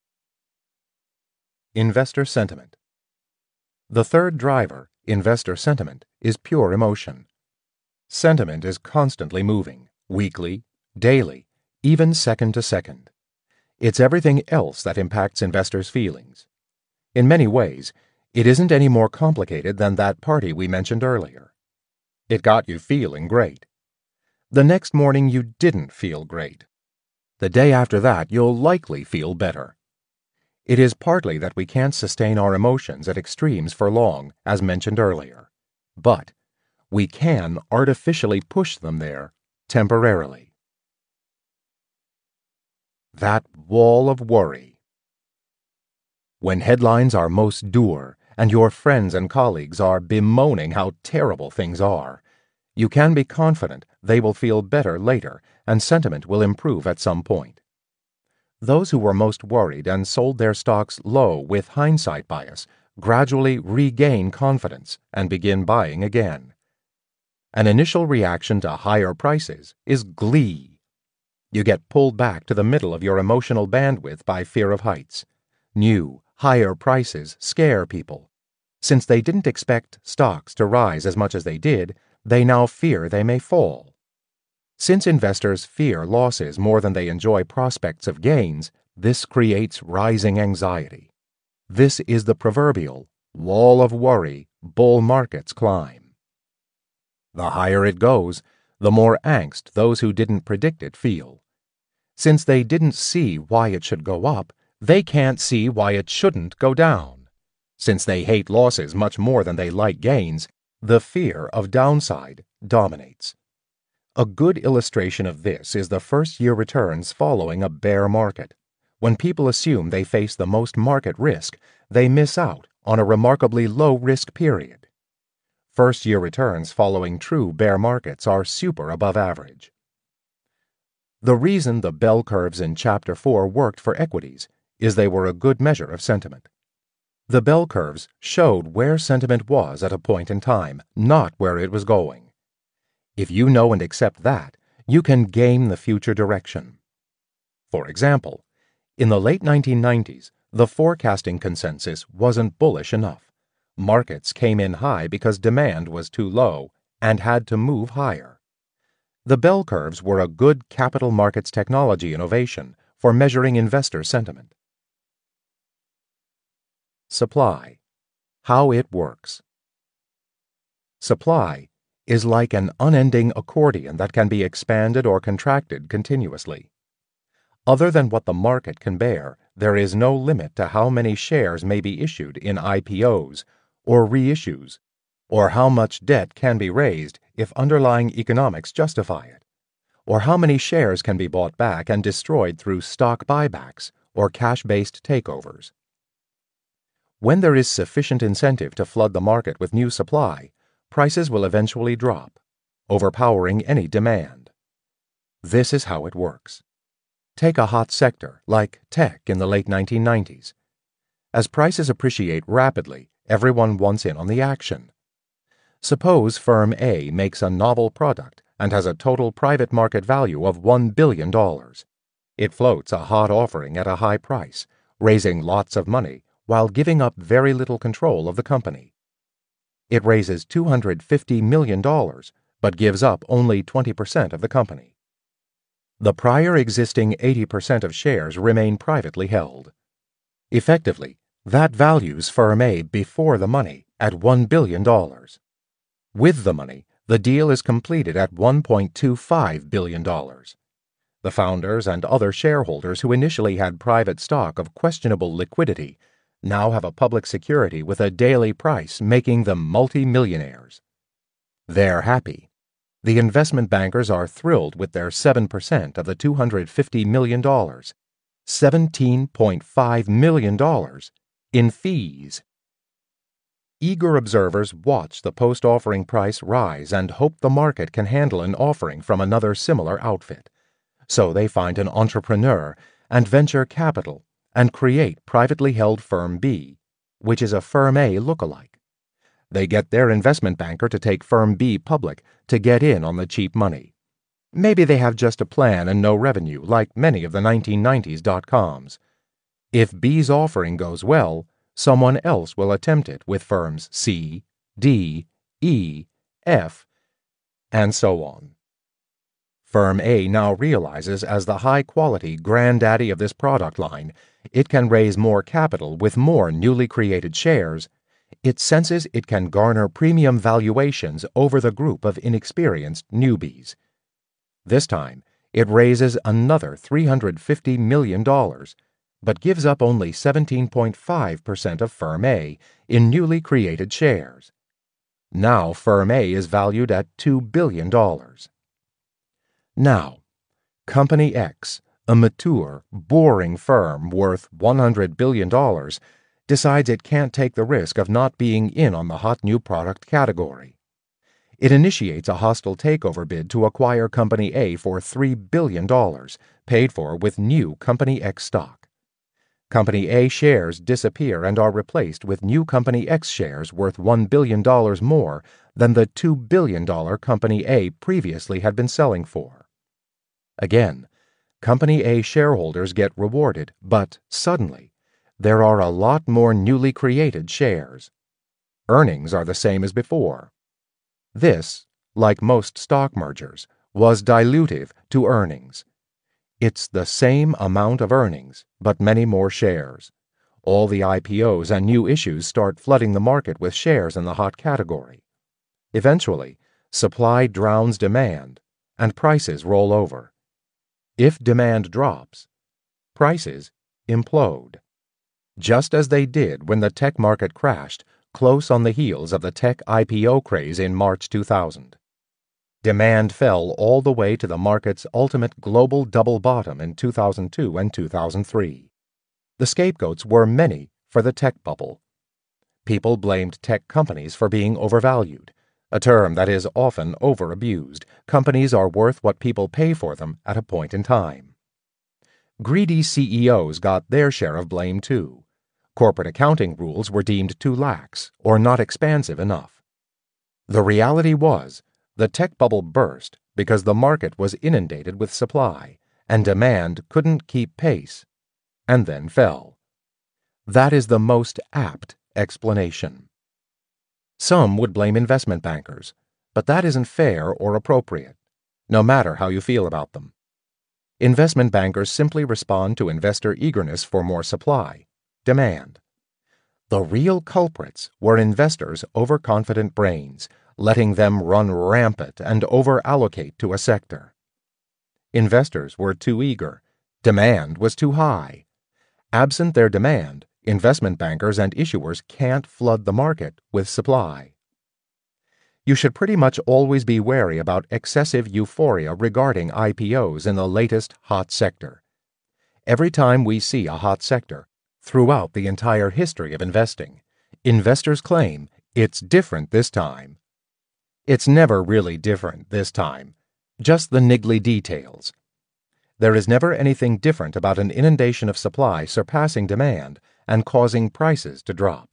Investor sentiment. The third driver, investor sentiment, is pure emotion. Sentiment is constantly moving, weekly, daily, even second to second. It's everything else that impacts investors' feelings. In many ways, it isn't any more complicated than that party we mentioned earlier. It got you feeling great. The next morning you didn't feel great. The day after that you'll likely feel better. It is partly that we can't sustain our emotions at extremes for long, as mentioned earlier. But we can artificially push them there temporarily. That wall of worry. When headlines are most dour and your friends and colleagues are bemoaning how terrible things are, you can be confident they will feel better later and sentiment will improve at some point. Those who were most worried and sold their stocks low with hindsight bias gradually regain confidence and begin buying again. An initial reaction to higher prices is glee. You get pulled back to the middle of your emotional bandwidth by fear of heights. New, higher prices scare people. Since they didn't expect stocks to rise as much as they did, they now fear they may fall. Since investors fear losses more than they enjoy prospects of gains, this creates rising anxiety. This is the proverbial wall of worry bull markets climb. The higher it goes, the more angst those who didn't predict it feel. Since they didn't see why it should go up, they can't see why it shouldn't go down. Since they hate losses much more than they like gains, the fear of downside dominates. A good illustration of this is the first-year returns following a bear market. When people assume they face the most market risk, they miss out on a remarkably low-risk period. First-year returns following true bear markets are super above average. The reason the bell curves in Chapter 4 worked for equities is they were a good measure of sentiment. The bell curves showed where sentiment was at a point in time, not where it was going. If you know and accept that, you can game the future direction. For example, in the late 1990s, the forecasting consensus wasn't bullish enough. Markets came in high because demand was too low and had to move higher. The bell curves were a good capital markets technology innovation for measuring investor sentiment. Supply. How it works. Supply is like an unending accordion that can be expanded or contracted continuously. Other than what the market can bear, there is no limit to how many shares may be issued in IPOs or reissues, or how much debt can be raised if underlying economics justify it, or how many shares can be bought back and destroyed through stock buybacks or cash-based takeovers. When there is sufficient incentive to flood the market with new supply, prices will eventually drop, overpowering any demand. This is how it works. Take a hot sector like tech in the late 1990s. As prices appreciate rapidly, everyone wants in on the action. Suppose firm A makes a novel product and has a total private market value of $1 billion. It floats a hot offering at a high price, raising lots of money while giving up very little control of the company. It raises $250 million, but gives up only 20% of the company. The prior existing 80% of shares remain privately held. Effectively, that values firm A before the money at $1 billion. With the money, the deal is completed at $1.25 billion. The founders and other shareholders who initially had private stock of questionable liquidity now have a public security with a daily price making them multi-millionaires. They're happy. The investment bankers are thrilled with their 7% of the $250 million, $17.5 million in fees. Eager observers watch the post-offering price rise and hope the market can handle an offering from another similar outfit. So they find an entrepreneur and venture capital and create privately held Firm B, which is a Firm A lookalike. They get their investment banker to take Firm B public to get in on the cheap money. Maybe they have just a plan and no revenue, like many of the 1990s dot-coms. If B's offering goes well, someone else will attempt it with firms C, D, E, F, and so on. Firm A now realizes as the high-quality granddaddy of this product line, it can raise more capital with more newly created shares. It senses it can garner premium valuations over the group of inexperienced newbies. This time, it raises another $350 million but gives up only 17.5% of Firm A in newly created shares. Now Firm A is valued at $2 billion. Now, Company X, a mature, boring firm worth $100 billion, decides it can't take the risk of not being in on the hot new product category. It initiates a hostile takeover bid to acquire Company A for $3 billion, paid for with new Company X stock. Company A shares disappear and are replaced with new Company X shares worth $1 billion more than the $2 billion Company A previously had been selling for. Again, Company A shareholders get rewarded, but suddenly, there are a lot more newly created shares. Earnings are the same as before. This, like most stock mergers, was dilutive to earnings. It's the same amount of earnings, but many more shares. All the IPOs and new issues start flooding the market with shares in the hot category. Eventually, supply drowns demand, and prices roll over. If demand drops, prices implode. Just as they did when the tech market crashed, close on the heels of the tech IPO craze in March 2000. Demand fell all the way to the market's ultimate global double bottom in 2002 and 2003. The scapegoats were many for the tech bubble. People blamed tech companies for being overvalued, a term that is often overabused. Companies are worth what people pay for them at a point in time. Greedy CEOs got their share of blame too. Corporate accounting rules were deemed too lax or not expansive enough. The reality was, the tech bubble burst because the market was inundated with supply, and demand couldn't keep pace, and then fell. That is the most apt explanation. Some would blame investment bankers, but that isn't fair or appropriate, no matter how you feel about them. Investment bankers simply respond to investor eagerness for more supply, demand. The real culprits were investors' overconfident brains, letting them run rampant and over-allocate to a sector. Investors were too eager. Demand was too high. Absent their demand, investment bankers and issuers can't flood the market with supply. You should pretty much always be wary about excessive euphoria regarding IPOs in the latest hot sector. Every time we see a hot sector, throughout the entire history of investing, investors claim it's different this time. It's never really different this time, just the niggly details. There is never anything different about an inundation of supply surpassing demand and causing prices to drop.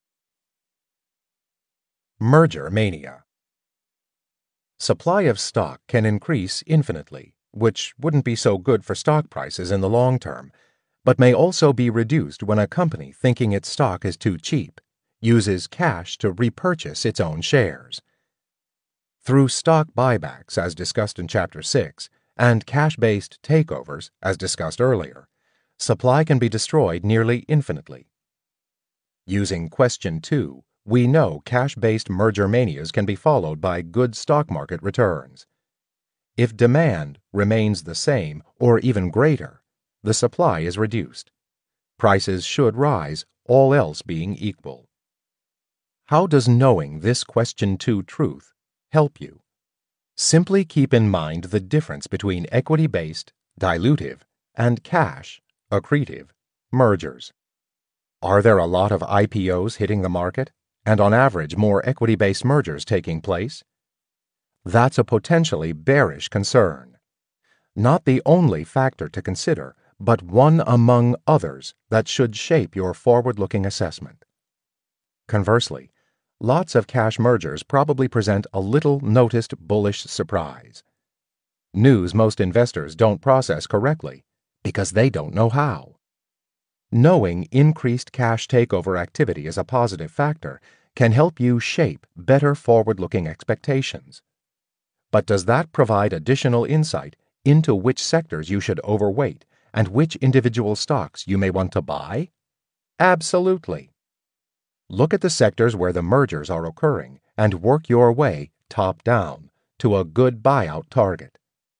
Merger mania. Supply of stock can increase infinitely, which wouldn't be so good for stock prices in the long term, but may also be reduced when a company, thinking its stock is too cheap, uses cash to repurchase its own shares. Through stock buybacks, as discussed in Chapter 6, and cash-based takeovers, as discussed earlier, supply can be destroyed nearly infinitely. Using Question 2, we know cash-based merger manias can be followed by good stock market returns. If demand remains the same or even greater, the supply is reduced. Prices should rise, all else being equal. How does knowing this Question 2 truth help you? Simply keep in mind the difference between equity-based, dilutive, and cash, accretive, mergers. Are there a lot of IPOs hitting the market, and on average more equity-based mergers taking place? That's a potentially bearish concern. Not the only factor to consider, but one among others that should shape your forward-looking assessment. Conversely, lots of cash mergers probably present a little noticed bullish surprise. News most investors don't process correctly because they don't know how. Knowing increased cash takeover activity is a positive factor can help you shape better forward-looking expectations. But does that provide additional insight into which sectors you should overweight and which individual stocks you may want to buy? Absolutely. Look at the sectors where the mergers are occurring and work your way top-down to a good buyout target.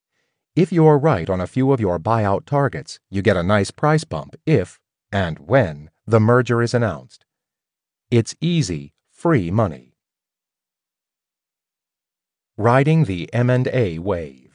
If you're right on a few of your buyout targets, you get a nice price bump if and when the merger is announced. It's easy, free money. Riding the M&A wave.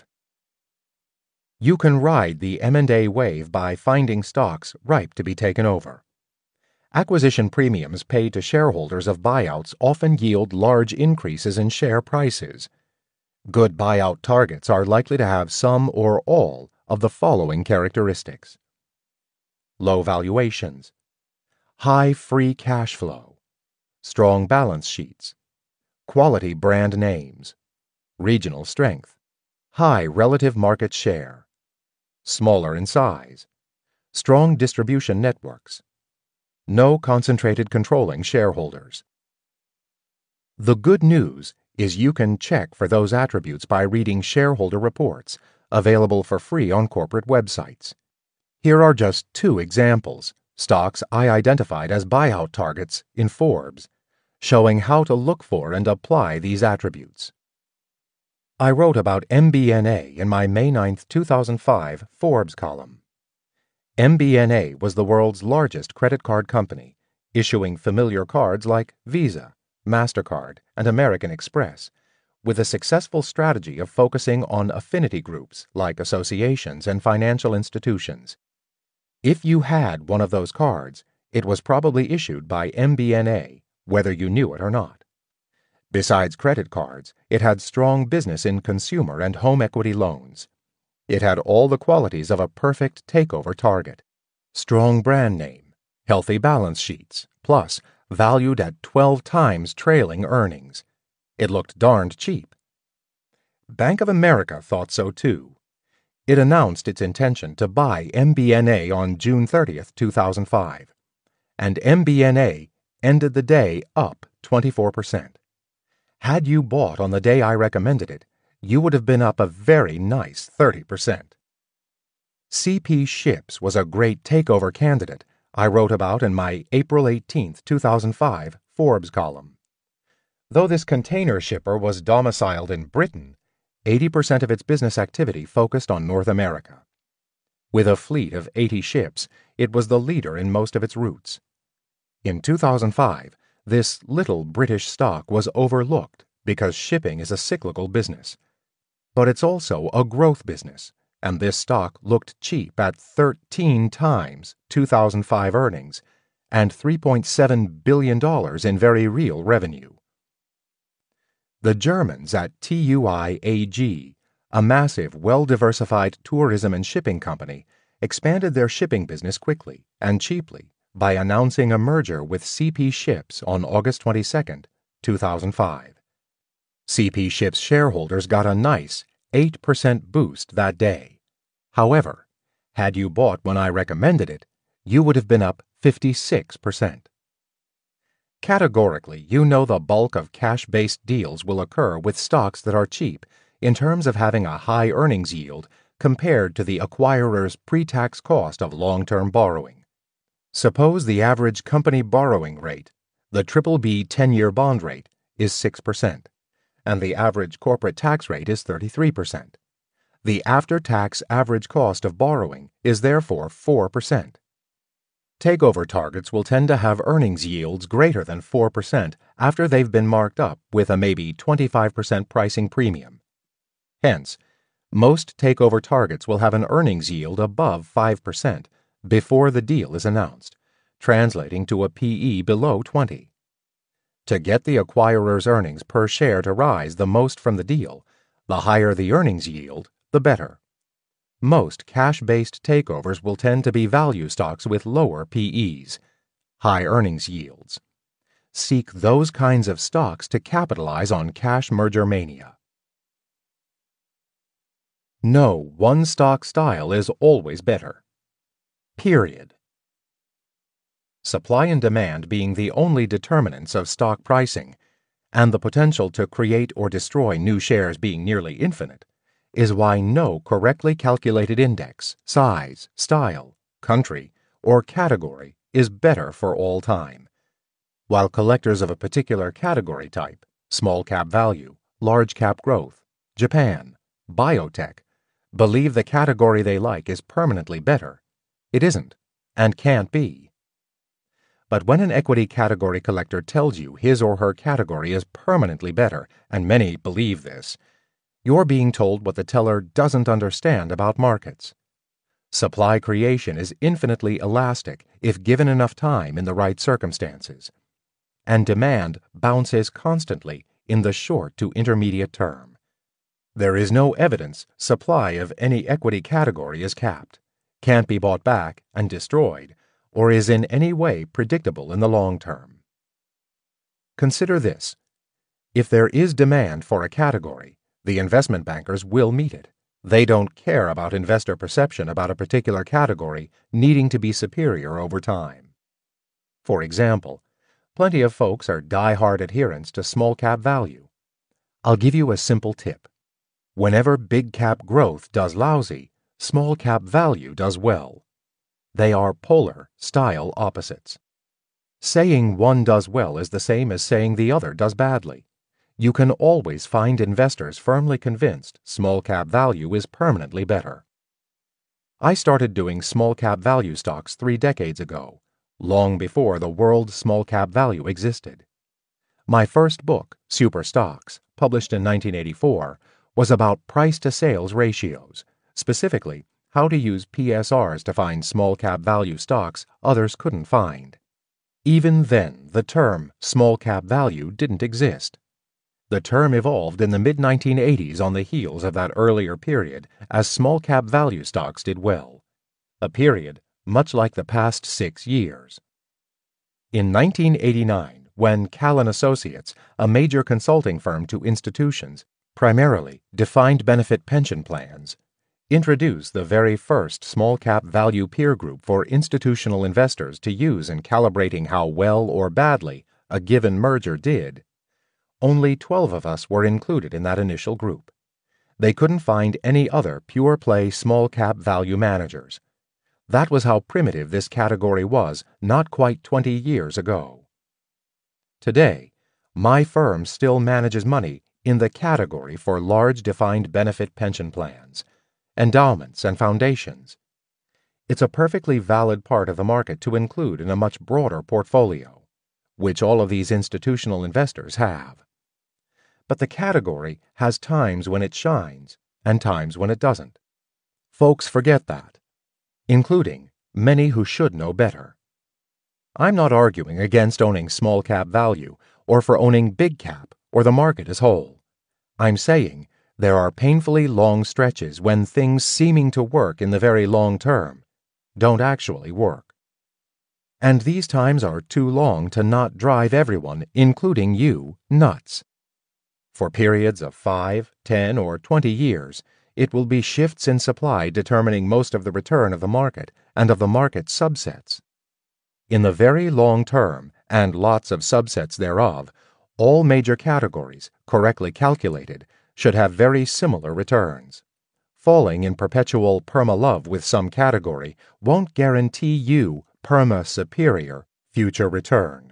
You can ride the M&A wave by finding stocks ripe to be taken over. Acquisition premiums paid to shareholders of buyouts often yield large increases in share prices. Good buyout targets are likely to have some or all of the following characteristics: low valuations, high free cash flow, strong balance sheets, quality brand names, regional strength, high relative market share, smaller in size, strong distribution networks, no concentrated controlling shareholders. The good news is you can check for those attributes by reading shareholder reports, available for free on corporate websites. Here are just two examples, stocks I identified as buyout targets in Forbes, showing how to look for and apply these attributes. I wrote about MBNA in my May 9, 2005 Forbes column. MBNA was the world's largest credit card company, issuing familiar cards like Visa, MasterCard, and American Express, with a successful strategy of focusing on affinity groups like associations and financial institutions. If you had one of those cards, it was probably issued by MBNA, whether you knew it or not. Besides credit cards, it had strong business in consumer and home equity loans. It had all the qualities of a perfect takeover target: strong brand name, healthy balance sheets, plus valued at 12 times trailing earnings. It looked darned cheap. Bank of America thought so too. It announced its intention to buy MBNA on June 30, 2005, and MBNA ended the day up 24%. Had you bought on the day I recommended it, you would have been up a very nice 30%. CP Ships was a great takeover candidate I wrote about in my April 18, 2005 Forbes column. Though this container shipper was domiciled in Britain, 80% of its business activity focused on North America. With a fleet of 80 ships, it was the leader in most of its routes. In 2005, this little British stock was overlooked because shipping is a cyclical business. But it's also a growth business, and this stock looked cheap at 13 times 2005 earnings and $3.7 billion in very real revenue. The Germans at TUI AG, a massive, well-diversified tourism and shipping company, expanded their shipping business quickly and cheaply by announcing a merger with CP Ships on August 22, 2005. CP Ships shareholders got a nice 8% boost that day. However, had you bought when I recommended it, you would have been up 56%. Categorically, you know the bulk of cash-based deals will occur with stocks that are cheap in terms of having a high earnings yield compared to the acquirer's pre-tax cost of long-term borrowing. Suppose the average company borrowing rate, the BBB 10-year bond rate, is 6%, and the average corporate tax rate is 33%. The after-tax average cost of borrowing is therefore 4%. Takeover targets will tend to have earnings yields greater than 4% after they've been marked up with a maybe 25% pricing premium. Hence, most takeover targets will have an earnings yield above 5% before the deal is announced, translating to a PE below 20. To get the acquirer's earnings per share to rise the most from the deal, the higher the earnings yield, the better. Most cash-based takeovers will tend to be value stocks with lower PEs, high earnings yields. Seek those kinds of stocks to capitalize on cash merger mania. No one stock style is always better. Period. Supply and demand being the only determinants of stock pricing, and the potential to create or destroy new shares being nearly infinite, is why no correctly calculated index, size, style, country, or category is better for all time. While collectors of a particular category type, small cap value, large cap growth, Japan, biotech, believe the category they like is permanently better. It isn't, and can't be. But when an equity category collector tells you his or her category is permanently better, and many believe this, you're being told what the teller doesn't understand about markets. Supply creation is infinitely elastic if given enough time in the right circumstances, and demand bounces constantly in the short to intermediate term. There is no evidence supply of any equity category is capped, can't be bought back and destroyed, or is in any way predictable in the long term. Consider this. If there is demand for a category, the investment bankers will meet it. They don't care about investor perception about a particular category needing to be superior over time. For example, plenty of folks are die-hard adherents to small-cap value. I'll give you a simple tip. Whenever big-cap growth does lousy, small-cap value does well. They are polar style opposites. Saying one does well is the same as saying the other does badly. You can always find investors firmly convinced small-cap value is permanently better. I started doing small-cap value stocks 3 decades ago, long before the world small-cap value existed. My first book, Super Stocks, published in 1984, was about price-to-sales ratios, specifically how to use PSRs to find small-cap value stocks others couldn't find. Even then, the term small-cap value didn't exist. The term evolved in the mid-1980s on the heels of that earlier period as small-cap value stocks did well, a period much like the past 6 years. In 1989, when Callan Associates, a major consulting firm to institutions, primarily defined benefit pension plans, introduced the very first small-cap value peer group for institutional investors to use in calibrating how well or badly a given merger did, only 12 of us were included in that initial group. They couldn't find any other pure-play small-cap value managers. That was how primitive this category was not quite 20 years ago. Today, my firm still manages money in the category for large defined benefit pension plans, endowments, and foundations. It's a perfectly valid part of the market to include in a much broader portfolio, which all of these institutional investors have. But the category has times when it shines and times when it doesn't. Folks forget that, including many who should know better. I'm not arguing against owning small-cap value or for owning big-cap or the market as whole. I'm saying there are painfully long stretches when things seeming to work in the very long term don't actually work. And these times are too long to not drive everyone, including you, nuts. For periods of 5, 10, or 20 years, it will be shifts in supply determining most of the return of the market and of the market subsets. In the very long term, and lots of subsets thereof, all major categories, correctly calculated, should have very similar returns. Falling in perpetual perma-love with some category won't guarantee you perma-superior future return.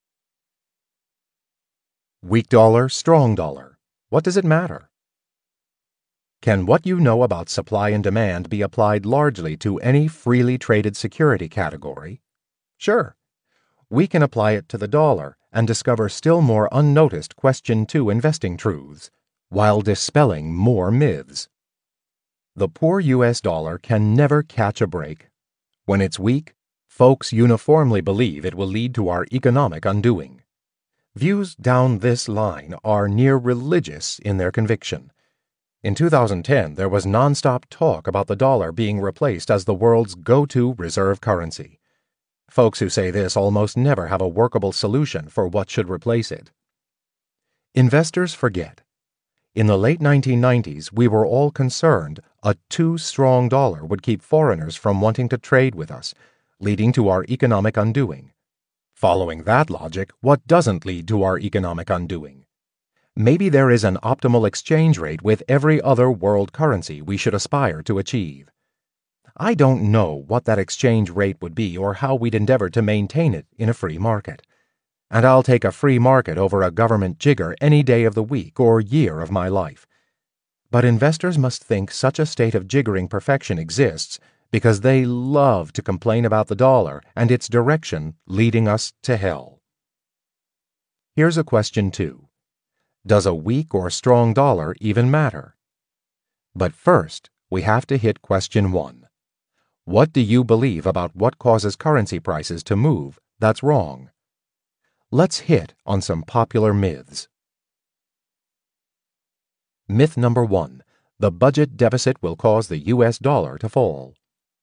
Weak dollar, strong dollar. What does it matter? Can what you know about supply and demand be applied largely to any freely traded security category? Sure. We can apply it to the dollar and discover still more unnoticed Question 2 investing truths, while dispelling more myths. The poor U.S. dollar can never catch a break. When it's weak, folks uniformly believe it will lead to our economic undoing. Views down this line are near religious in their conviction. In 2010, there was nonstop talk about the dollar being replaced as the world's go-to reserve currency. Folks who say this almost never have a workable solution for what should replace it. Investors forget. In the late 1990s, we were all concerned a too strong dollar would keep foreigners from wanting to trade with us, leading to our economic undoing. Following that logic, what doesn't lead to our economic undoing? Maybe there is an optimal exchange rate with every other world currency we should aspire to achieve. I don't know what that exchange rate would be or how we'd endeavor to maintain it in a free market. And I'll take a free market over a government jigger any day of the week or year of my life. But investors must think such a state of jiggering perfection exists because they love to complain about the dollar and its direction leading us to hell. Here's a question 2. Does a weak or strong dollar even matter? But first, we have to hit question 1. What do you believe about what causes currency prices to move that's wrong? Let's hit on some popular myths. Myth number 1. The budget deficit will cause the U.S. dollar to fall.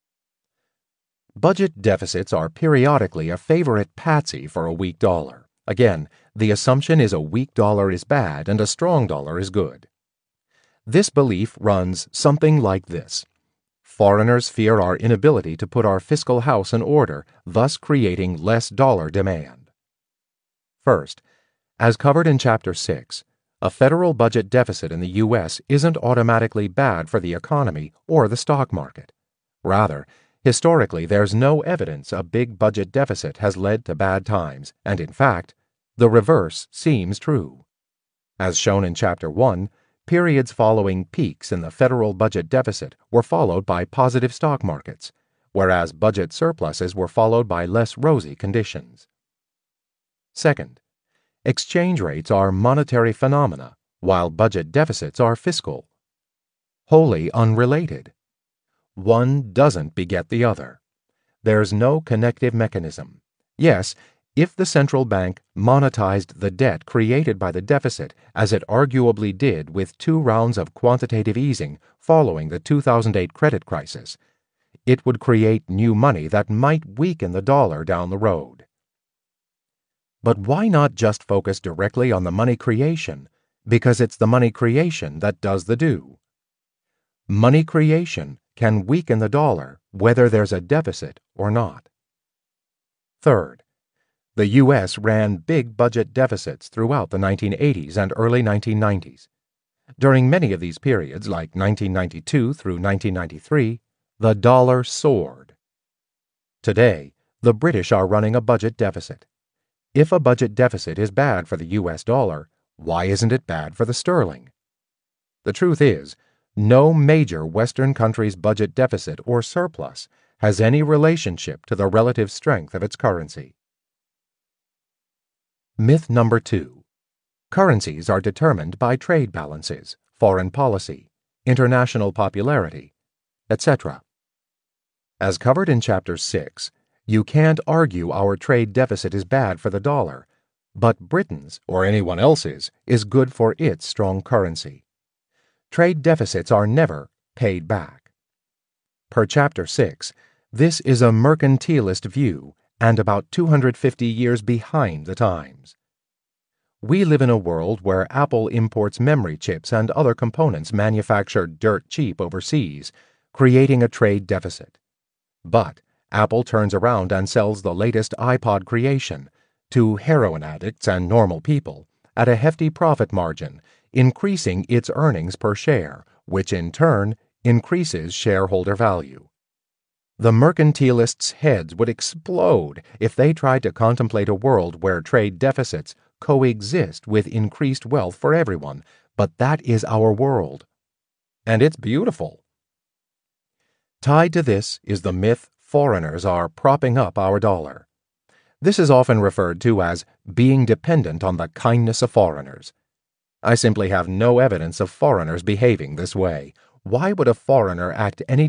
Budget deficits are periodically a favorite patsy for a weak dollar. Again, the assumption is a weak dollar is bad and a strong dollar is good. This belief runs something like this. Foreigners fear our inability to put our fiscal house in order, thus creating less dollar demand. First, as covered in Chapter 6, a federal budget deficit in the U.S. isn't automatically bad for the economy or the stock market. Rather, historically, there's no evidence a big budget deficit has led to bad times, and in fact, the reverse seems true. As shown in Chapter 1, periods following peaks in the federal budget deficit were followed by positive stock markets, whereas budget surpluses were followed by less rosy conditions. Second, exchange rates are monetary phenomena, while budget deficits are fiscal. Wholly unrelated. One doesn't beget the other. There's no connective mechanism. Yes, if the central bank monetized the debt created by the deficit as it arguably did with 2 rounds of quantitative easing following the 2008 credit crisis, it would create new money that might weaken the dollar down the road. But why not just focus directly on the money creation, because it's the money creation that does the do? Money creation can weaken the dollar whether there's a deficit or not. Third, the U.S. ran big budget deficits throughout the 1980s and early 1990s. During many of these periods, like 1992 through 1993, the dollar soared. Today, the British are running a budget deficit. If a budget deficit is bad for the U.S. dollar, why isn't it bad for the sterling? The truth is, no major Western country's budget deficit or surplus has any relationship to the relative strength of its currency. Myth number 2. Currencies are determined by trade balances, foreign policy, international popularity, etc. As covered in Chapter 6, you can't argue our trade deficit is bad for the dollar, but Britain's, or anyone else's, is good for its strong currency. Trade deficits are never paid back. Per Chapter 6, this is a mercantilist view and about 250 years behind the times. We live in a world where Apple imports memory chips and other components manufactured dirt cheap overseas, creating a trade deficit. But Apple turns around and sells the latest iPod creation to heroin addicts and normal people at a hefty profit margin, increasing its earnings per share, which in turn increases shareholder value. The mercantilists' heads would explode if they tried to contemplate a world where trade deficits coexist with increased wealth for everyone, but that is our world. And it's beautiful. Tied to this is the myth foreigners are propping up our dollar. This is often referred to as being dependent on the kindness of foreigners. I simply have no evidence of foreigners behaving this way. Why would a foreigner act any